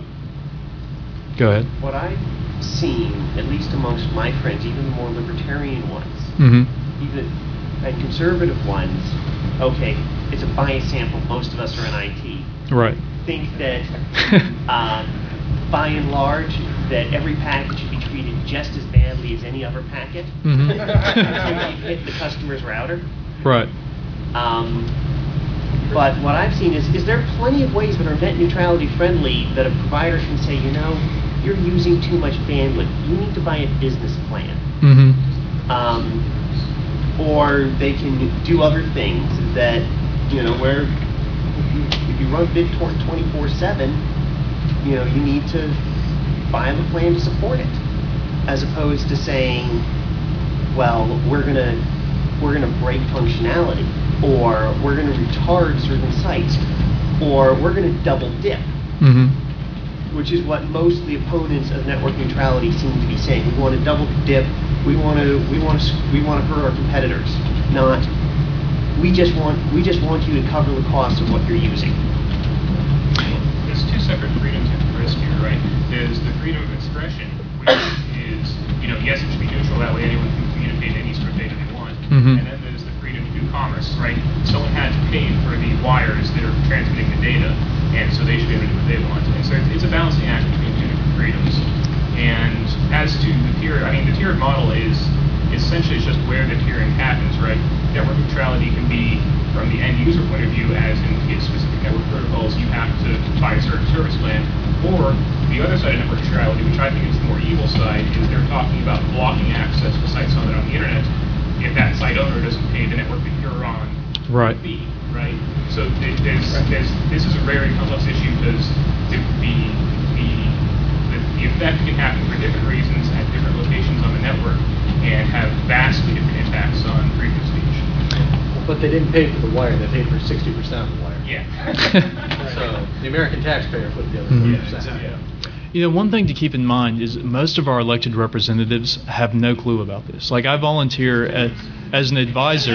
Go ahead. What I've seen, at least amongst my friends, even the more libertarian ones, Mm-hmm. even and conservative ones, okay, it's a bias sample. Most of us are in I T. Right. Think that, um, by and large, that every packet should be treated just as badly as any other packet Mm-hmm. until you hit the customer's router. Right. Um, but what I've seen is, is there are plenty of ways that are net neutrality friendly that a provider can say, you know, you're using too much bandwidth. You need to buy a business plan. Mm-hmm. Um, or they can do other things that, you know, where if you, if you run BitTorrent twenty-four seven, you know, you need to buy the plan to support it, as opposed to saying, well, we're gonna we're gonna break functionality, or we're gonna retard certain sites, or we're gonna double dip. Mm-hmm. Which is what most of the opponents of network neutrality seem to be saying. We want to double dip. We want to. We want to. We want to hurt our competitors. Not. We just want. We just want you to cover the cost of what you're using. There's two separate freedoms at risk here, right? There's the freedom of expression, which is, you know, yes, it should be neutral. That way, anyone can communicate any sort of data they want. Mm-hmm. And then there's the freedom to do commerce, right? Someone had to pay for the wires that are transmitting the data, and so they should be able to do what they want. And so it's a balancing act between two different freedoms. And as to the tier, I mean, the tiered model is essentially just where the tiering happens, right? Network neutrality can be from the end user point of view, as in to get specific network protocols, you have to buy a certain service plan. Or the other side of network neutrality, which I think is the more evil side, is they're talking about blocking access to sites on, on the internet if that site owner doesn't pay the network that you're on Right. fee, right? So th- there's, there's, this is a very complex issue because the, the, the, the, the effect can happen for different reasons at different locations on the network and have vastly different impacts on freedom of speech. But they didn't pay for the wire, they paid for sixty percent of the wire. Yeah. So the American taxpayer put the other Mhm. forty Yeah, percent. exactly. Yeah. You know, one thing to keep in mind is most of our elected representatives have no clue about this. Like, I volunteer at, as an advisor.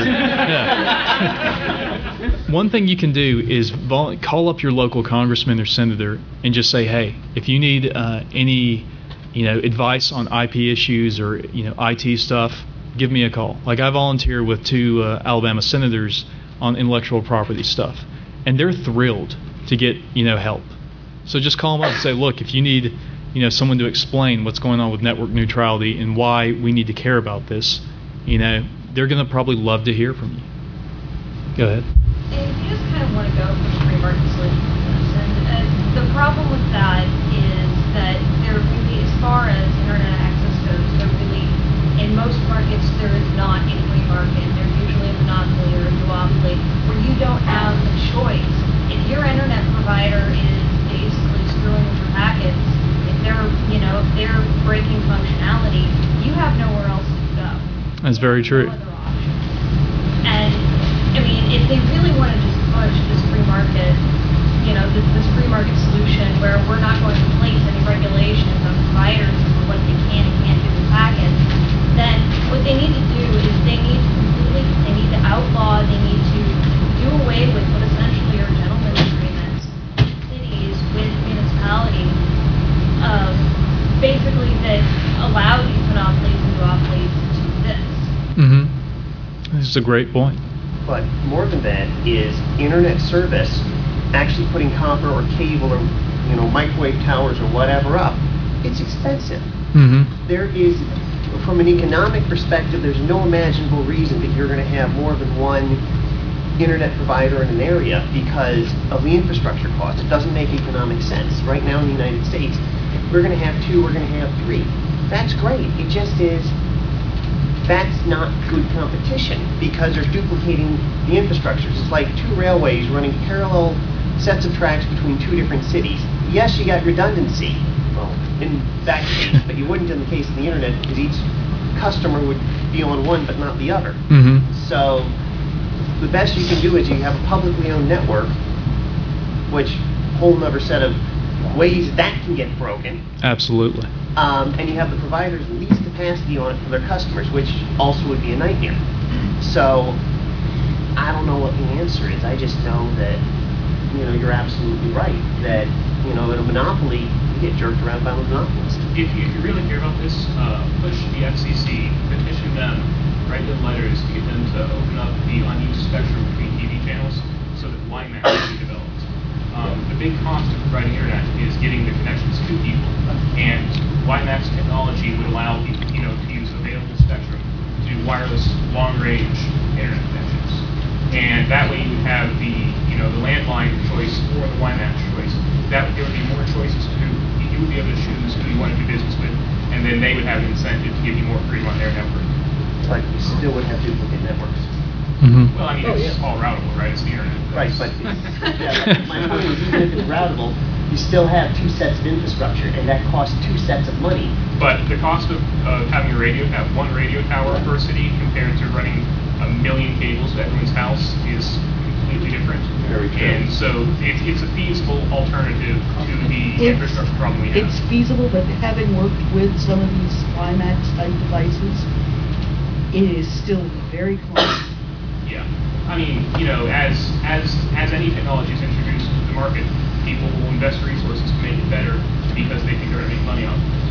Yeah. One thing you can do is vol- call up your local congressman or senator and just say, hey, if you need uh, any, you know, advice on I P issues or, you know, I T stuff, give me a call. Like, I volunteer with two uh, Alabama senators on intellectual property stuff, and they're thrilled to get, you know, help. So just call them up and say, look, if you need, you know, someone to explain what's going on with network neutrality and why we need to care about this, you know, they're going to probably love to hear from you. Go ahead. And if you just kind of want to go for the free market solution to this, and uh, the problem with that is that there really, as far as internet access goes, there really, in most markets, there is not a free market. There's usually a monopoly or a duopoly where you don't have a choice. If your internet provider is basically screwing with your packets, if they're, you know, if they're breaking functionality, you have nowhere else to go. That's very true. No other option. And I mean, if they really want to just push this free market, you know, this, this free market solution where we're not going to place any regulations on providers for what they can and can't do with packets, then what they need to do is they need to completely, they need to outlaw, they need to do away with what essentially are gentlemen's agreements with cities, with municipalities, um, basically that allow these monopolies and duopolies to exist. Mm-hmm. This is a great point. But more than that is internet service actually putting copper or cable or, you know, microwave towers or whatever up, it's expensive. Mm-hmm. There is, from an economic perspective, there's no imaginable reason that you're going to have more than one internet provider in an area because of the infrastructure cost. It doesn't make economic sense. Right now in the United States, we're going to have two, we're going to have three. That's great. It just is, that's not good competition because they're duplicating the infrastructures. It's like two railways running parallel sets of tracks between two different cities. Yes, you got redundancy, well, in that case, but you wouldn't in the case of the internet because each customer would be on one but not the other. Mm-hmm. So the best you can do is you have a publicly owned network, which whole another set of ways that can get broken. Absolutely. Um, and you have the providers least capacity on it for their customers, which also would be a nightmare. So I don't know what the answer is. I just know that, you know, you're absolutely right. That, you know, in a monopoly, you get jerked around by a monopolist. If you, if you really care about this, uh, push the F C C, petition them, write them letters to get them to open up the unused spectrum between T V channels so that WiMAX can be developed. Um, the big cost of providing internet is getting the connections to people, and WiMAX technology would allow people, you know, to use available spectrum to do wireless long-range internet connections. And that way you would have the, you know, the landline choice or the WiMAX choice. That there would be more choices to who you would be able to choose who you want to do business with, and then they would have an incentive to give you more freedom on their network. But you still would have duplicate networks. Mm-hmm. Well, I mean, Oh, it's yeah. all routable, right? It's the internet. Right, but it's, yeah, my point is, even if it's routable, you still have two sets of infrastructure, and that costs two sets of money. But the cost of, of having a radio, have one radio tower per city compared to running a million cables to everyone's house is completely different. Very true. And so it's, it's a feasible alternative to the It's- infrastructure problem we have. It's feasible, but having worked with some of these WiMAX type devices, it is still very clunky. Yeah. I mean, you know, as as as any technology is introduced to the market, people will invest resources to make it better because they think they're going to make money off of it.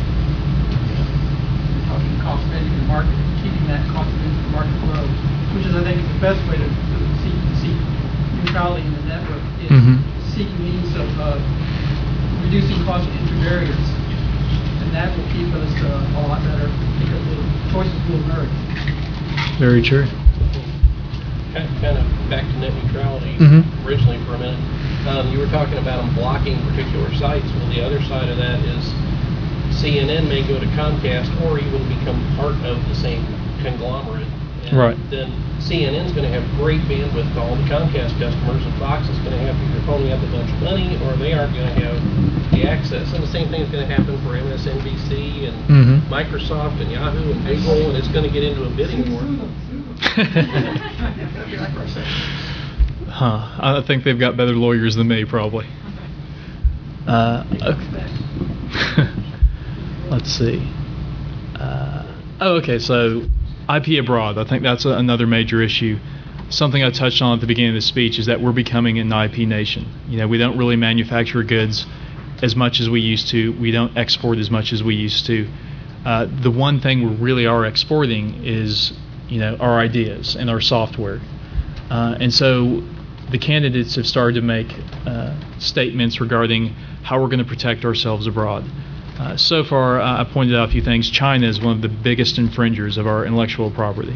We're talking cost of entry to market, keeping that cost of entry to market low, which is, I think, is the best way to, to seek, seek neutrality in the network, is Mhm. seeking means of uh, reducing cost of entry barriers. And that will keep us uh, a lot better because the choices will emerge. Very true. Kind kind of back to net neutrality Mhm. originally for a minute. Um, you were talking about them blocking particular sites. Well, the other side of that is C N N may go to Comcast or even become part of the same conglomerate. And Right. then C N N's going to have great bandwidth to all the Comcast customers, and Fox is going to have to either pony up a bunch of money or they aren't going to have the access. And the same thing is going to happen for M S N B C and Mhm. Microsoft and Yahoo and Google, and it's going to get into a bidding war. Huh. I think they've got better lawyers than me, probably. Uh, okay. Let's see. Uh, oh, okay. So, I P abroad. I think that's a, another major issue. Something I touched on at the beginning of the speech is that we're becoming an I P nation. You know, we don't really manufacture goods as much as we used to. We don't export as much as we used to. Uh, the one thing we really are exporting is, you know, our ideas and our software. Uh, and so the candidates have started to make uh, statements regarding how we're going to protect ourselves abroad. Uh, so far, uh, I pointed out a few things. China is one of the biggest infringers of our intellectual property.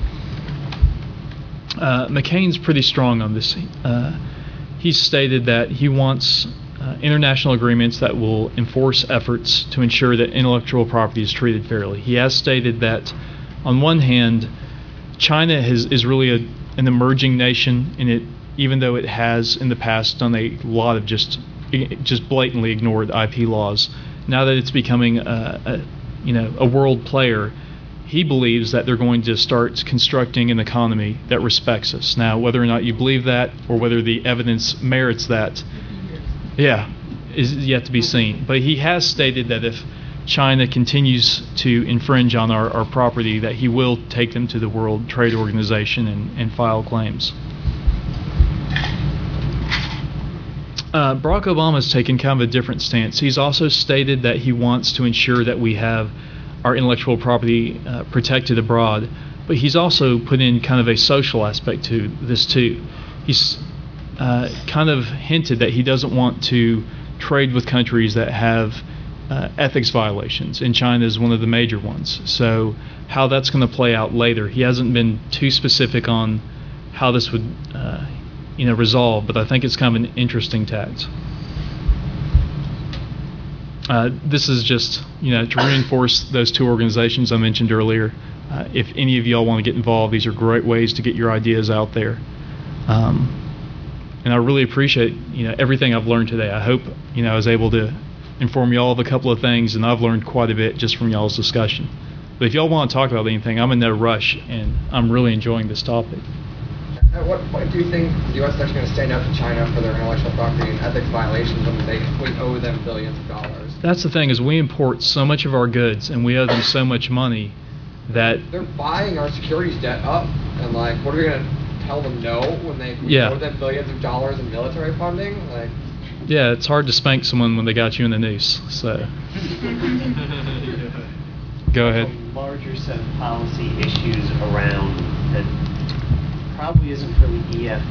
Uh, McCain's pretty strong on this. Uh, he's stated that he wants uh, international agreements that will enforce efforts to ensure that intellectual property is treated fairly. He has stated that, on one hand, China has, is really a, an emerging nation, and it, even though it has in the past done a lot of just just blatantly ignored I P laws, now that it's becoming a, a you know a world player, he believes that they're going to start constructing an economy that respects us. Now, whether or not you believe that or whether the evidence merits that, yeah, is yet to be seen. But he has stated that if China continues to infringe on our, our property, that he will take them to the World Trade Organization and, and file claims. Uh, Barack Obama has taken kind of a different stance. He's also stated that he wants to ensure that we have our intellectual property uh, protected abroad, but he's also put in kind of a social aspect to this too. He's uh, kind of hinted that he doesn't want to trade with countries that have uh, ethics violations, and China is one of the major ones. So how that's going to play out later, he hasn't been too specific on how this would uh, you know, resolve, but I think it's kind of an interesting tact. Uh, this is just, you know, to reinforce those two organizations I mentioned earlier. Uh, if any of y'all want to get involved, these are great ways to get your ideas out there. Um, and I really appreciate, you know, everything I've learned today. I hope, you know, I was able to inform y'all of a couple of things, and I've learned quite a bit just from y'all's discussion. But if y'all want to talk about anything, I'm in no rush, and I'm really enjoying this topic. At what point do you think the U S is actually going to stand up to China for their intellectual property and ethics violations when they we owe them billions of dollars? That's the thing, is we import so much of our goods, and we owe them so much money that... They're buying our securities debt up, and, like, what are we going to tell them no when they we yeah. owe them billions of dollars in military funding? Like, yeah, it's hard to spank someone when they got you in the noose, so... Go ahead. A larger set of policy issues around that probably isn't for the E F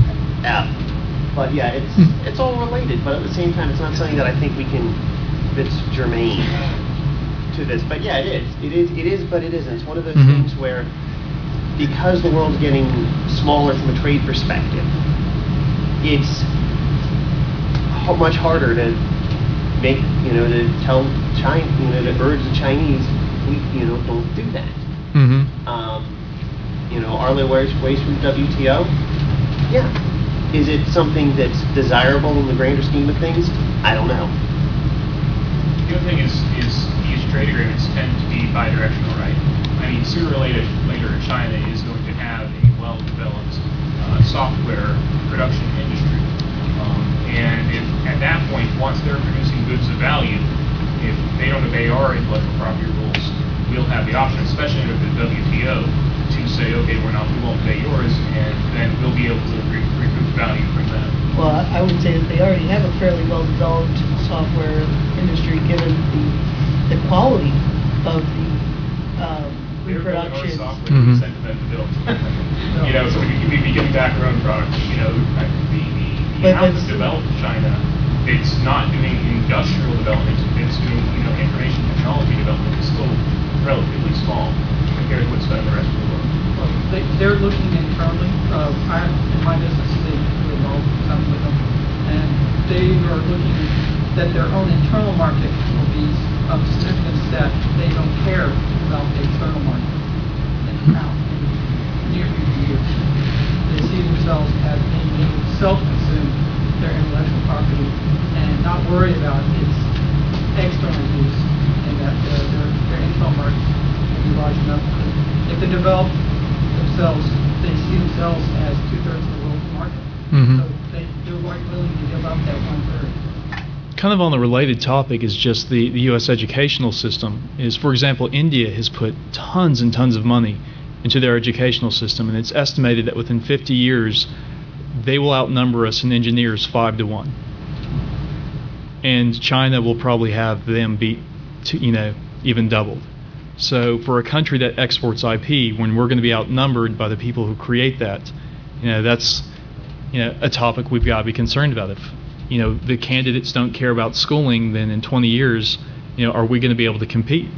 F, but yeah, it's it's all related. But at the same time, it's not something that I think we can that's germane to this. But yeah, it is. It is. It is. But it isn't. It's one of those mm-hmm. things where, because the world's getting smaller from a trade perspective, it's much harder to make you know to tell China you know to urge the Chinese we you know don't do that. Mm-hmm. Um, You know, are there ways, ways from the W T O? Yeah. Is it something that's desirable in the grander scheme of things? I don't know. The other thing is, is these trade agreements tend to be bidirectional, right? I mean, sooner or later, later China is going to have a well-developed uh, software production industry. Um, and if at that point, once they're producing goods of value, if they don't obey our intellectual property rules, we'll have the option, especially under the W T O, to say, okay, we're not, we won't pay yours, and then we'll be able to re recoup value from that. Well, I would say that they already have a fairly well-developed software industry, given the the quality of the um, reproductions. Mm-hmm. Sent to them to build. You know, so we could be giving back our own product. You know, the the, the amount that's developed in China, it's not doing industrial development. It's doing you know information technology development. It's still relatively small compared to what's done in the rest of the world. Well, they, they're looking internally. Uh, I, in my business, they do involve some with them, and they are looking that their own internal market will be of significance that they don't care about the external market in now in near future years. They see themselves as being able to self-consume their intellectual property and not worry about its external use, and that their, their, their internal market will be large enough. If they develop themselves, they see themselves as two-thirds of the world's market. Mm-hmm. So they, they're quite willing to give up that one-third. Kind of on the related topic is just the, the U S educational system. Is, for example, India has put tons and tons of money into their educational system, and it's estimated that within fifty years, they will outnumber us in engineers five to one. And China will probably have them beat, to, you know, even doubled. So for a country that exports I P, when we're going to be outnumbered by the people who create that, you know, that's, you know, a topic we've got to be concerned about. If, you know, the candidates don't care about schooling, then in twenty years, you know, are we going to be able to compete?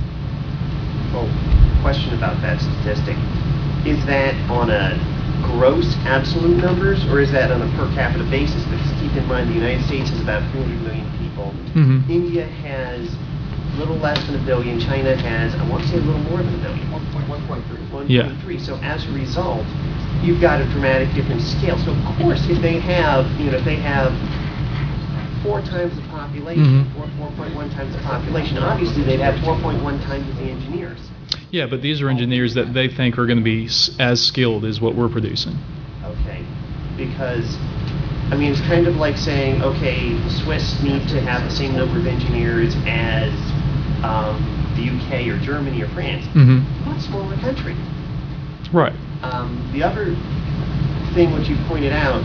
Well, question about that statistic. Is that on a gross absolute numbers, or is that on a per capita basis? Because keep in mind, the United States has about three hundred million people. Mm-hmm. India has a little less than a billion. China has, I want to say, a little more than a billion. one point three. one point three. Yeah. So as a result, you've got a dramatic different scale. So of course, if they have, you know, if they have four times the population, mm-hmm. or four point one times the population, obviously they'd have four point one times the engineers. Yeah, but these are engineers that they think are going to be as skilled as what we're producing. Okay, because, I mean, it's kind of like saying, okay, the Swiss need to have the same number of engineers as um, the U K or Germany or France. Mm-hmm. Much smaller country. Right. Um, the other thing which you pointed out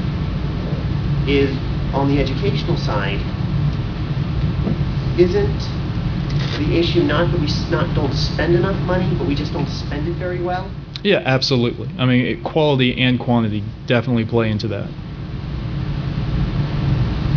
is on the educational side, isn't the issue not that we not don't spend enough money, but we just don't spend it very well? Yeah, absolutely. I mean, it, quality and quantity definitely play into that.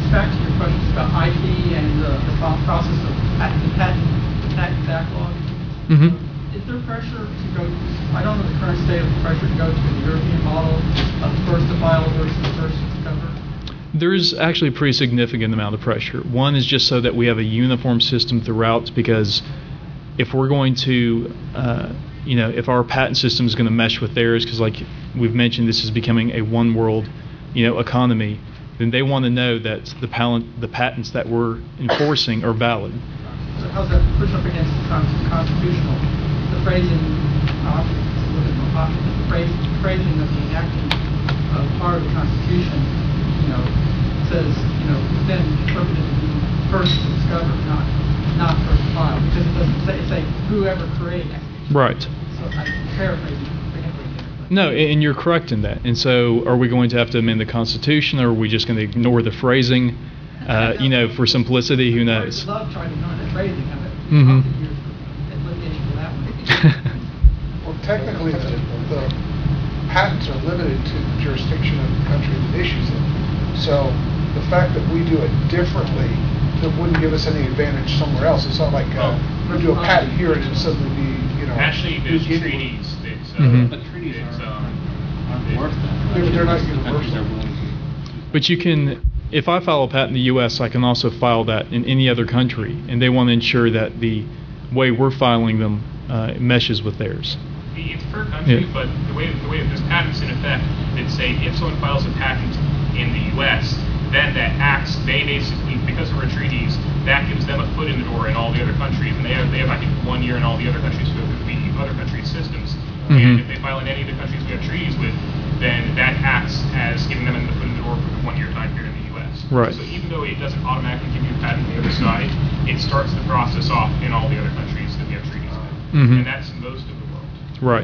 just back to your questions about I P and uh, the pro- process of patent, the patent, the patent backlog. Mhm. Is there pressure to go, I don't know the current state of pressure to go to the European model of first to file versus first to discover? There's actually a pretty significant amount of pressure. One is just so that we have a uniform system throughout, because if we're going to, uh, you know, if our patent system is going to mesh with theirs, because like we've mentioned, this is becoming a one world, you know, economy, then they want to know that the, pal- the patents that we're enforcing are valid. So how's that push up against the con- constitutional, the phrasing, uh, it's a little bit more popular, but the phrase, phrasing of the enacting of part of the Constitution, you know, says, you know, then interpreted to be first to discover, not not first to file, because it doesn't say, say whoever creates. Right. So I'm paraphrasing. forget what it is. No, and you're correct in that. And so are we going to have to amend the Constitution, or are we just going to ignore the phrasing, uh, you know, for simplicity? Who knows? I love trying to ignore the phrasing of it. Mm-hmm. Lots of years for litigation for that one. Well, technically, the, the patents are limited to the jurisdiction of the country that issues it. So the fact that we do it differently, that wouldn't give us any advantage somewhere else. It's not like uh, we do a patent here and it'd suddenly be, you know. Actually, there's new treaties that, uh, Mhm. but treaties are, um, worth that. Yeah, but they're not universal. But you can, if I file a patent in the U S, I can also file that in any other country, and they want to ensure that the way we're filing them uh, meshes with theirs. it's per country, Yeah. but the way the way that there's patents in effect that say if someone files a patent in the U S, then that acts, they basically, because of our treaties, that gives them a foot in the door in all the other countries, and they have, they have I think, one year in all the other countries to go through the other countries' systems. Mhm. And if they file in any of the countries we have treaties with, then that acts as giving them the foot in the door for the one-year time period in the U S. Right. So even though it doesn't automatically give you a patent on the other side, it starts the process off in all the other countries that we have treaties with. Mhm. And that's most of the world. Right.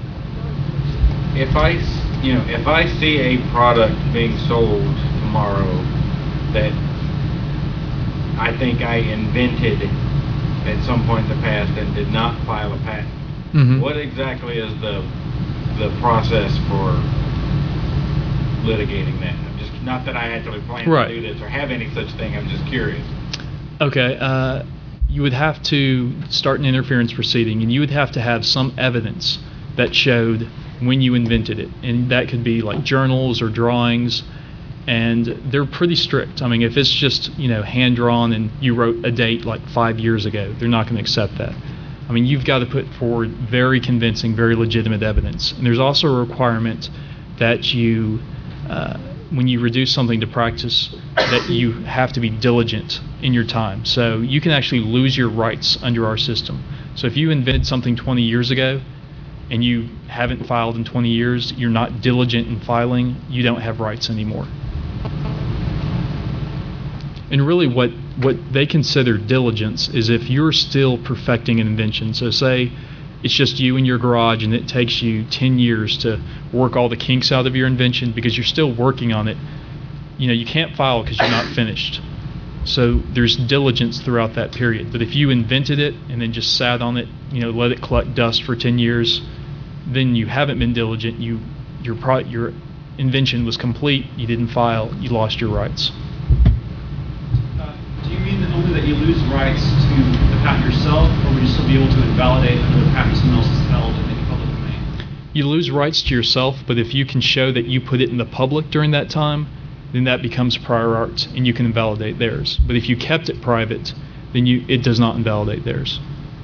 If I, s- you know, if I see a product being sold tomorrow that I think I invented at some point in the past and did not file a patent, Mhm. what exactly is the the process for litigating that? I'm just, not that I actually plan Right. to do this or have any such thing. I'm just curious. Okay. Uh, you would have to start an interference proceeding, and you would have to have some evidence that showed when you invented it, and that could be like journals or drawings, and they're pretty strict. I mean, if it's just, you know, hand drawn and you wrote a date like five years ago, they're not going to accept that. I mean, you've got to put forward very convincing, very legitimate evidence. And there's also a requirement that you, uh, when you reduce something to practice, that you have to be diligent in your time. So you can actually lose your rights under our system. So if you invented something twenty years ago and you haven't filed in twenty years, you're not diligent in filing, you don't have rights anymore. And really what, what they consider diligence is if you're still perfecting an invention. So say it's just you in your garage and it takes you ten years to work all the kinks out of your invention because you're still working on it. You know, you can't file because you're not finished. So there's diligence throughout that period. But if you invented it and then just sat on it, you know, let it collect dust for ten years, then you haven't been diligent. You, your, pro, your invention was complete, you didn't file, you lost your rights. Do you mean that only that you lose rights to the patent yourself, or would you still be able to invalidate another patent someone else has held in the public domain? You lose rights to yourself, but if you can show that you put it in the public during that time, then that becomes prior art and you can invalidate theirs. But if you kept it private, then you, it does not invalidate theirs.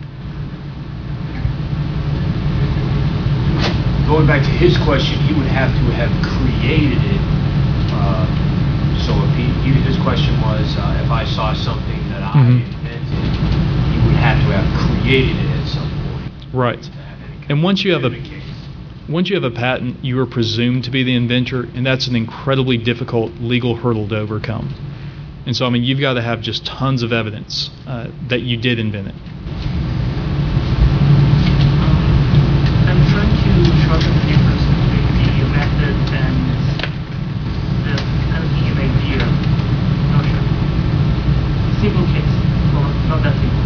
Going back to his question, he would have to have created it. Uh, so if he, he, his question was, uh, if I saw something that I Mhm. invented, he would have to have created it at some point. Right. And once you have a once you have a patent, you are presumed to be the inventor, and that's an incredibly difficult legal hurdle to overcome. And so, I mean, you've got to have just tons of evidence uh, that you did invent it. I'm trying to shorten the difference between the method and the kind of the idea notion. Simple case, or not that simple.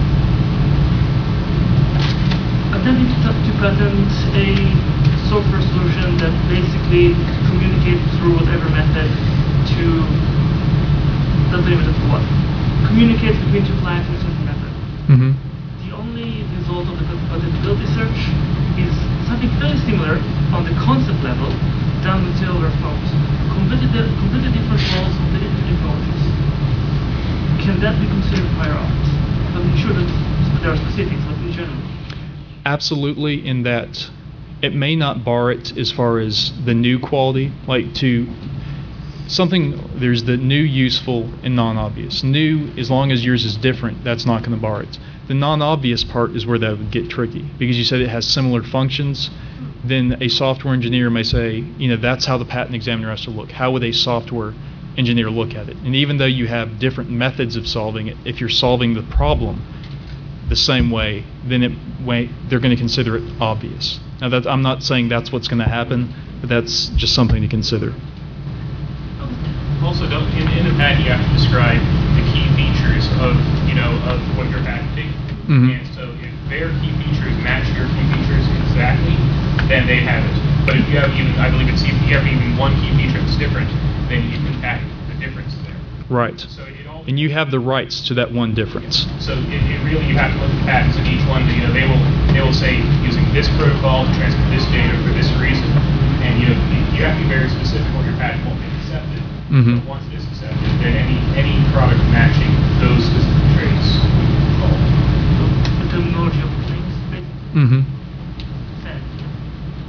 Attempting to, to patent a software solution that basically communicates through whatever method to does limited to what? Communicates between two clients in a certain method. Mm-hmm. The only result of the compatibility search is something very similar on the concept level done with silver phones. Completely, di- completely different roles, completely different approaches. Can that be considered prior art? I'm sure that there are specifics, but in general. Absolutely, in that it may not bar it as far as the new quality, like to something, there's the new, useful, and non-obvious. New, as long as yours is different, that's not going to bar it. The non-obvious part is where that would get tricky, because you said it has similar functions. Then a software engineer may say, you know, that's how the patent examiner has to look. How would a software engineer look at it? And even though you have different methods of solving it, if you're solving the problem the same way, then it way, they're going to consider it obvious. Now, that, I'm not saying that's what's going to happen, but that's just something to consider. Also, don't, in, in the patent, you have to describe the key features of, you know, of what you're patenting. Mm-hmm. And so if their key features match your key features exactly, then they have it. But if you have even, I believe it's, if you have even one key feature that's different, then you can patent the difference there. Right. So it all, and you have the rights to that one difference. So it, it really, you have to look at the patents of each one. You know, they will they will say using this protocol to transfer this data for this reason, and you know you have to be very specific or your patent won't be accepted. Mm-hmm. But once it is accepted, then any any product matching those specific traits will fall. The terminology of the things, basically. Mm-hmm. Fair.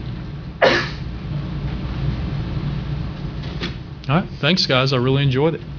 All right. Thanks, guys. I really enjoyed it.